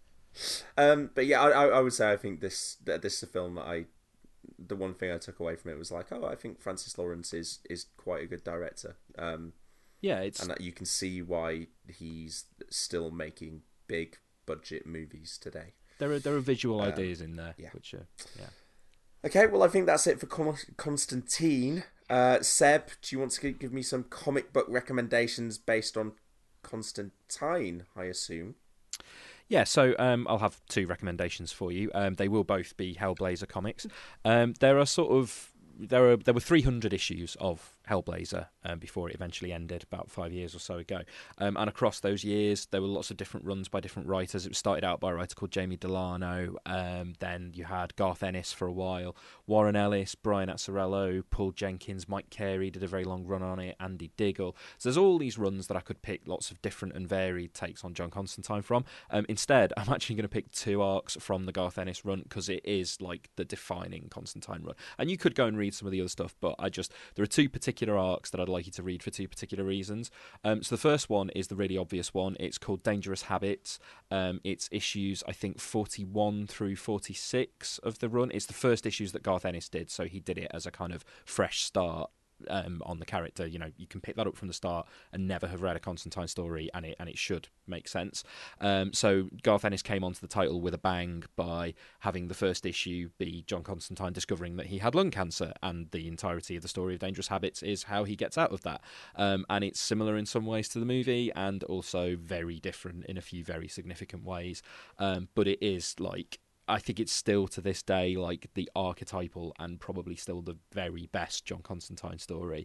um, but yeah, I, I would say I think this that this is a film that I. The one thing I took away from it was like, oh, I think Francis Lawrence is, is quite a good director. Um, yeah, it's and that you can see why he's still making big budget movies today. There are there are visual um, ideas in there, yeah. which are yeah. Okay, well, I think that's it for Con- Constantine. Uh, Seb, do you want to give me some comic book recommendations based on Constantine, I assume? Yeah, so um, I'll have two recommendations for you. Um, they will both be Hellblazer comics. Um, there are sort of there are there were three hundred issues of Hellblazer um, before it eventually ended about five years or so ago. Um, and across those years, there were lots of different runs by different writers. It was started out by a writer called Jamie Delano. Um, then you had Garth Ennis for a while, Warren Ellis, Brian Azzarello, Paul Jenkins, Mike Carey did a very long run on it, Andy Diggle. So there's all these runs that I could pick lots of different and varied takes on John Constantine from. Um, instead, I'm actually going to pick two arcs from the Garth Ennis run because it is like the defining Constantine run. And you could go and read some of the other stuff, but I just there are two particular arcs that I'd like you to read for two particular reasons. Um, so the first one is the really obvious one. It's called Dangerous Habits. Um, it's issues, I think, forty-one through forty-six of the run. It's the first issues that Garth Ennis did, so he did it as a kind of fresh start um, on the character. You know, you can pick that up from the start and never have read a Constantine story, and it and it should make sense. Um, so Garth Ennis came onto the title with a bang by having the first issue be John Constantine discovering that he had lung cancer, and the entirety of the story of Dangerous Habits is how he gets out of that. Um, and it's similar in some ways to the movie, and also very different in a few very significant ways. Um, but it is like, I think it's still to this day like the archetypal and probably still the very best John Constantine story.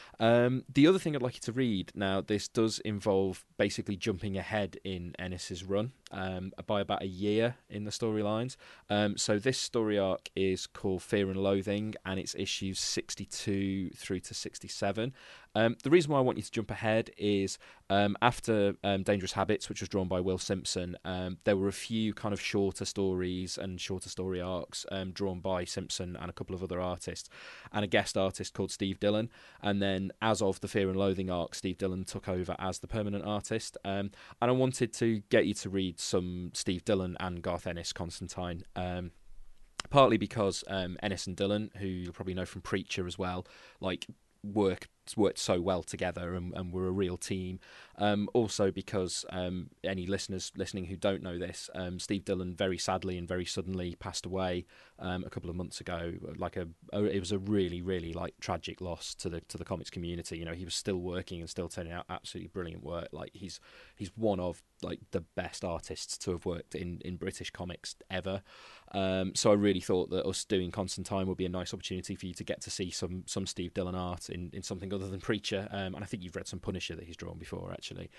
Um, the other thing I'd like you to read, now this does involve basically jumping ahead in Ennis's run um, by about a year in the storylines. Um, so this story arc is called Fear and Loathing, and it's issues sixty-two through to sixty-seven. Um, the reason why I want you to jump ahead is um, after um, Dangerous Habits, which was drawn by Will Simpson, um, there were a few kind of shorter stories and shorter story arcs um, drawn by Simpson and a couple of other artists, and a guest artist called Steve Dillon. And then as of the Fear and Loathing arc, Steve Dillon took over as the permanent artist. Um, and I wanted to get you to read some Steve Dillon and Garth Ennis Constantine. Um, partly because um, Ennis and Dillon, who you'll probably know from Preacher as well, like work worked so well together and, and were a real team. Um, also because um, any listeners listening who don't know this, um, Steve Dillon very sadly and very suddenly passed away um, a couple of months ago. Like a, a, it was a really, really like tragic loss to the to the comics community. You know, he was still working and still turning out absolutely brilliant work. Like he's he's one of like the best artists to have worked in, in British comics ever. Um, so I really thought that us doing Constantine would be a nice opportunity for you to get to see some some Steve Dillon art in, in something other than Preacher. Um, and I think you've read some Punisher that he's drawn before, actually.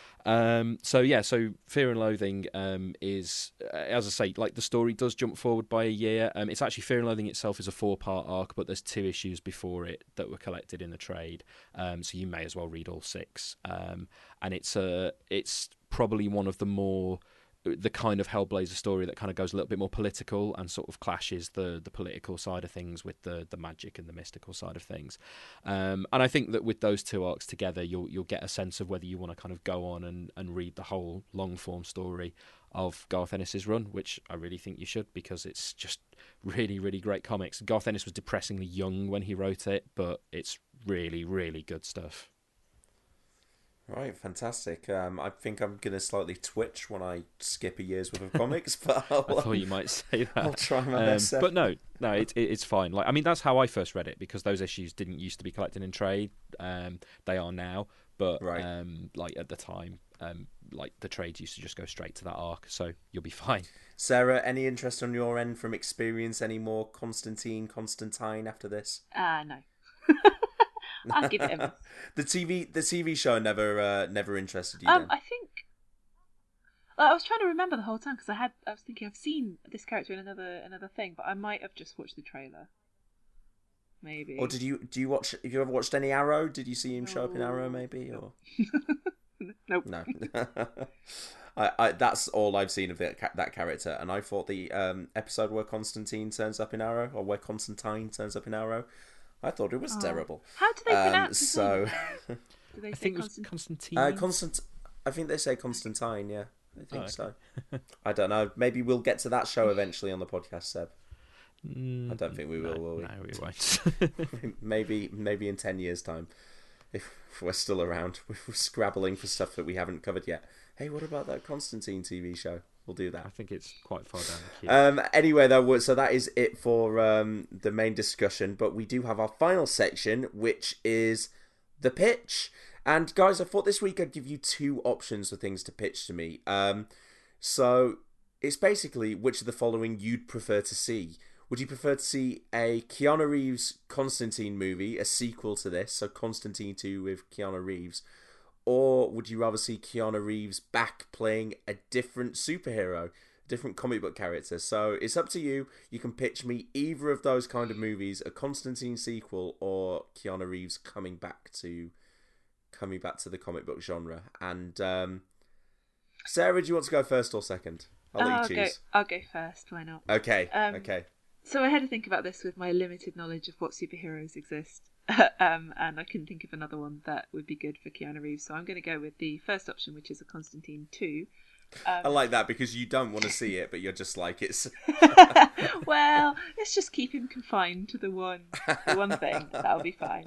Um, so yeah, so Fear and Loathing um, is, uh, as I say, like the story does jump forward by a year. Um, it's actually Fear and Loathing itself is a four-part arc, but there's two issues before it that were collected in the trade. Um, so you may as well read all six. Um, and it's a, it's probably one of the more the kind of Hellblazer story that kind of goes a little bit more political and sort of clashes the the political side of things with the the magic and the mystical side of things. Um, and I think that with those two arcs together, you'll you'll get a sense of whether you want to kind of go on and, and read the whole long form story of Garth Ennis's run, which I really think you should, because it's just really, really great comics. Garth Ennis was depressingly young when he wrote it, but it's really, really good stuff. Right, fantastic. Um, I think I'm going to slightly twitch when I skip a year's worth of comics, but I'll, I thought you might say that. I'll try my um, best. But no, no, it, it, it's fine. Like, I mean, that's how I first read it, because those issues didn't used to be collected in trade. Um, they are now, but right. um, like at the time, um, like the trades used to just go straight to that arc, so you'll be fine. Sarah, any interest on your end from experience? Any more Constantine, Constantine after this? Uh, no. I'll give it a miss. the T V, the T V show never, uh, never interested you. Um, then? I think I was trying to remember the whole time because I had, I was thinking I've seen this character in another, another thing, but I might have just watched the trailer. Maybe. Or did you, do you watch? Have you ever watched any Arrow? Did you see him no. show up in Arrow? Maybe or nope. No. I, I, that's all I've seen of that that character, and I thought the um, episode where Constantine turns up in Arrow, or where Constantine turns up in Arrow, I thought it was oh. terrible. How do they pronounce um, so, do they I say think Constant- it was Constantine. Uh, Constant. I think they say Constantine. Yeah, I think oh, okay. so. I don't know. Maybe we'll get to that show eventually on the podcast, Seb. Mm, I don't think we will. No, will we? No, we won't. maybe, maybe in ten years' time, if we're still around, we're scrabbling for stuff that we haven't covered yet. Hey, what about that Constantine T V show? We'll do that. I think it's quite far down the queue. Um, anyway, though, so that is it for um, the main discussion. But we do have our final section, which is the pitch. And guys, I thought this week I'd give you two options for things to pitch to me. Um, so it's basically which of the following you'd prefer to see. Would you prefer to see a Keanu Reeves Constantine movie, a sequel to this, so Constantine two with Keanu Reeves? Or would you rather see Keanu Reeves back playing a different superhero, a different comic book character? So it's up to you. You can pitch me either of those kind of movies, a Constantine sequel or Keanu Reeves coming back to coming back to the comic book genre. And um, Sarah, do you want to go first or second? I'll let I'll you choose. Go, I'll go first. Why not? Okay. Um, okay. So I had to think about this with my limited knowledge of what superheroes exist. um, and I couldn't think of another one that would be good for Keanu Reeves, so I'm going to go with the first option, which is a Constantine two. Um, I like that because you don't want to see it, but you're just like it's. Well, let's just keep him confined to the one, the one thing. That'll be fine.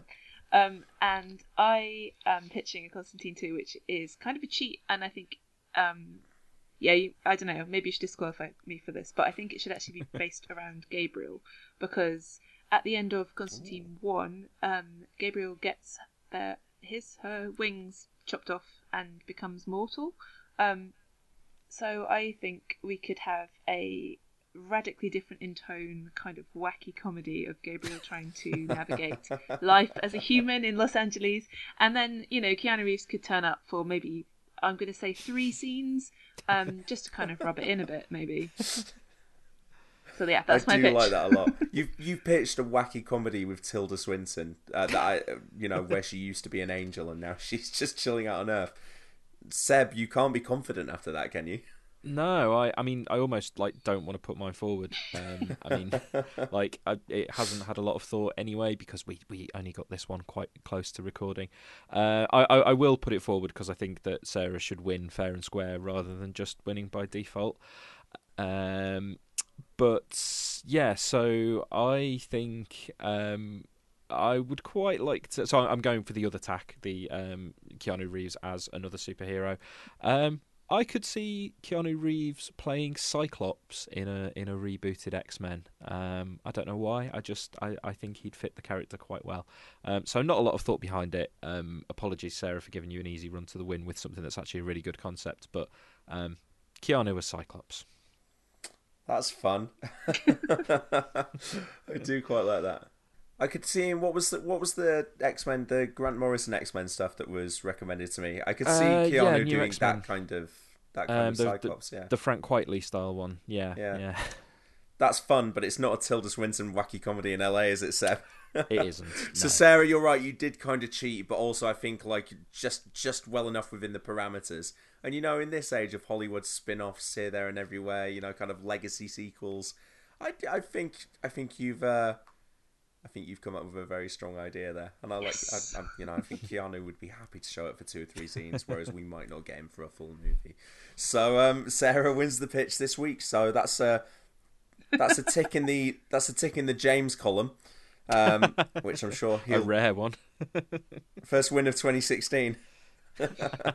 Um, and I am pitching a Constantine two, which is kind of a cheat, and I think, um, yeah, you, I don't know, maybe you should disqualify me for this, but I think it should actually be based around Gabriel, because at the end of Constantine Ooh. one, um, Gabriel gets their, his, her wings chopped off and becomes mortal. Um, so I think we could have a radically different in tone kind of wacky comedy of Gabriel trying to navigate life as a human in Los Angeles, and then, you know, Keanu Reeves could turn up for maybe, I'm going to say three scenes, um, just to kind of rub it in a bit, maybe. So yeah, that's I my pitch. I do like that a lot. You've you've pitched a wacky comedy with Tilda Swinton, uh, that I, you know, where she used to be an angel and now she's just chilling out on Earth. Seb, you can't be confident after that, can you? No, I, I mean, I almost like don't want to put mine forward. Um, I mean, like I, it hasn't had a lot of thought anyway because we, we only got this one quite close to recording. Uh, I, I I will put it forward because I think that Sarah should win fair and square rather than just winning by default. Um, but yeah, so I think um, I would quite like to. So I'm going for the other tack, the um, Keanu Reeves as another superhero. Um, I could see Keanu Reeves playing Cyclops in a in a rebooted X-Men. Um, I don't know why. I just I, I think he'd fit the character quite well. Um, so not a lot of thought behind it. Um, apologies, Sarah, for giving you an easy run to the win with something that's actually a really good concept. But um, Keanu as Cyclops. That's fun. I do quite like that. I could see him. What was the what was the X-Men, the Grant Morrison X-Men stuff that was recommended to me? I could see uh, Keanu yeah, doing X-Men. that kind of that kind Um, of the, Cyclops. the, yeah, the Frank Quitely style one. Yeah, Yeah. yeah. that's fun, but it's not a Tilda Swinton wacky comedy in L A, is it, Seb? It isn't. So no. Sarah, you're right. You did kind of cheat, but also I think like just just well enough within the parameters. And you know, in this age of Hollywood spin-offs here, there, and everywhere, you know, kind of legacy sequels, I, I think I think you've uh, I think you've come up with a very strong idea there. And I like, Yes. I, I, you know, I think Keanu would be happy to show up for two or three scenes, whereas we might not get him for a full movie. So um, Sarah wins the pitch this week. So that's a that's a tick in the that's a tick in the James column. Um, which I'm sure he'll... A rare one. First win of twenty sixteen. uh,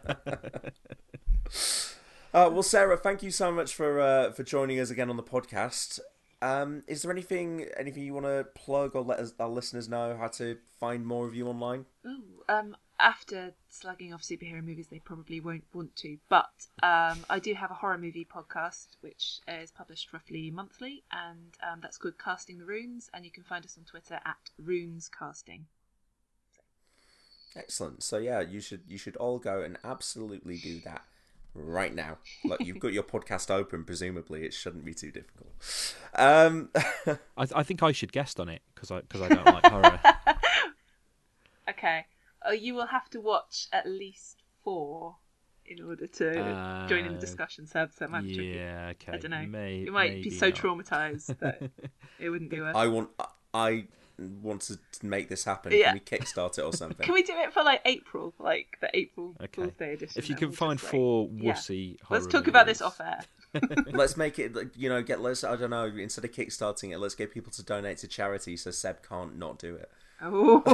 well, Sarah, thank you so much for uh, for joining us again on the podcast. Um, is there anything anything you want to plug or let us, our listeners know how to find more of you online? Ooh, um, after slugging off superhero movies, they probably won't want to. But um, I do have a horror movie podcast, which is published roughly monthly, and um, that's called Casting the Runes, and you can find us on Twitter at RunesCasting. Excellent. So yeah, you should you should all go and absolutely do that right now. Like, you've got your podcast open, presumably it shouldn't be too difficult. Um, I, I think I should guest on it because I because I don't like horror. Okay. Uh, you will have to watch at least four in order to Uh, join in the discussion, Seb. So it might be tricky. Yeah, okay. I don't know. May- you might be maybe so not. traumatized that it wouldn't be worth. I want I want to make this happen. Yeah. Can we kickstart it or something? Can we do it for like April, like the April Okay. Fool's Day edition? If you and can we'll find just, four like, yeah. wussy Let's horror talk about movies. this off air. Let's make it, like, you know, get let's I don't know, instead of kickstarting it, let's get people to donate to charity so Seb can't not do it. Oh.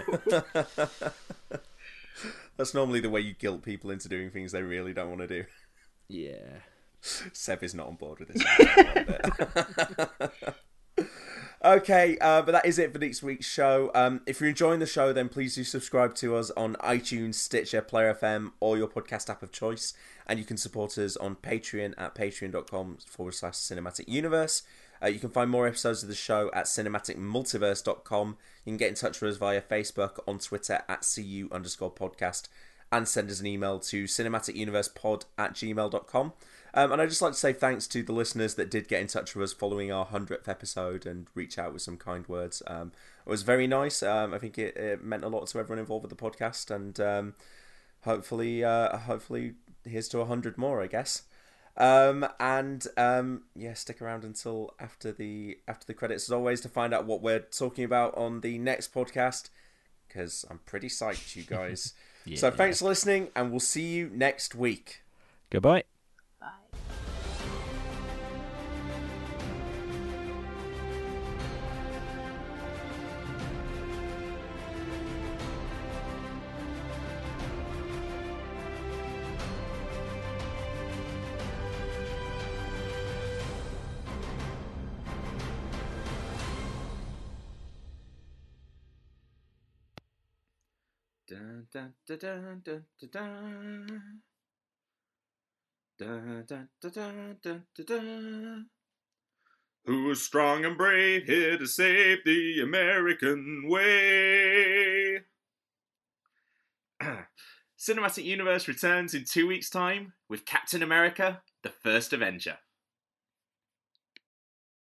That's normally the way you guilt people into doing things they really don't want to do. Yeah. Seb is not on board with this. Okay, uh, but that is it for next week's show. Um, if you're enjoying the show, then please do subscribe to us on iTunes, Stitcher, Player F M, or your podcast app of choice. And you can support us on Patreon at patreon.com forward slash cinematic universe. Uh, you can find more episodes of the show at cinematic multiverse dot com. You can get in touch with us via Facebook, on Twitter at cu underscore podcast, and send us an email to cinematicuniversepod at gmail dot com. Um, and I'd just like to say thanks to the listeners that did get in touch with us following our hundredth episode and reach out with some kind words. Um, it was very nice. Um, I think it, it meant a lot to everyone involved with the podcast, and um, hopefully, uh, hopefully, here's to a hundred more, I guess. Um, and um, yeah, stick around until after the after the credits, as always, to find out what we're talking about on the next podcast, because I'm pretty psyched, you guys. Yeah. So thanks for listening, and we'll see you next week. Goodbye. Dun, dun, dun, dun, dun, dun, dun. Dun, dun, dun, dun, dun, dun, dun. Who's strong and brave here to save the American way? Cinematic Universe returns in two weeks' time with Captain America, the First Avenger.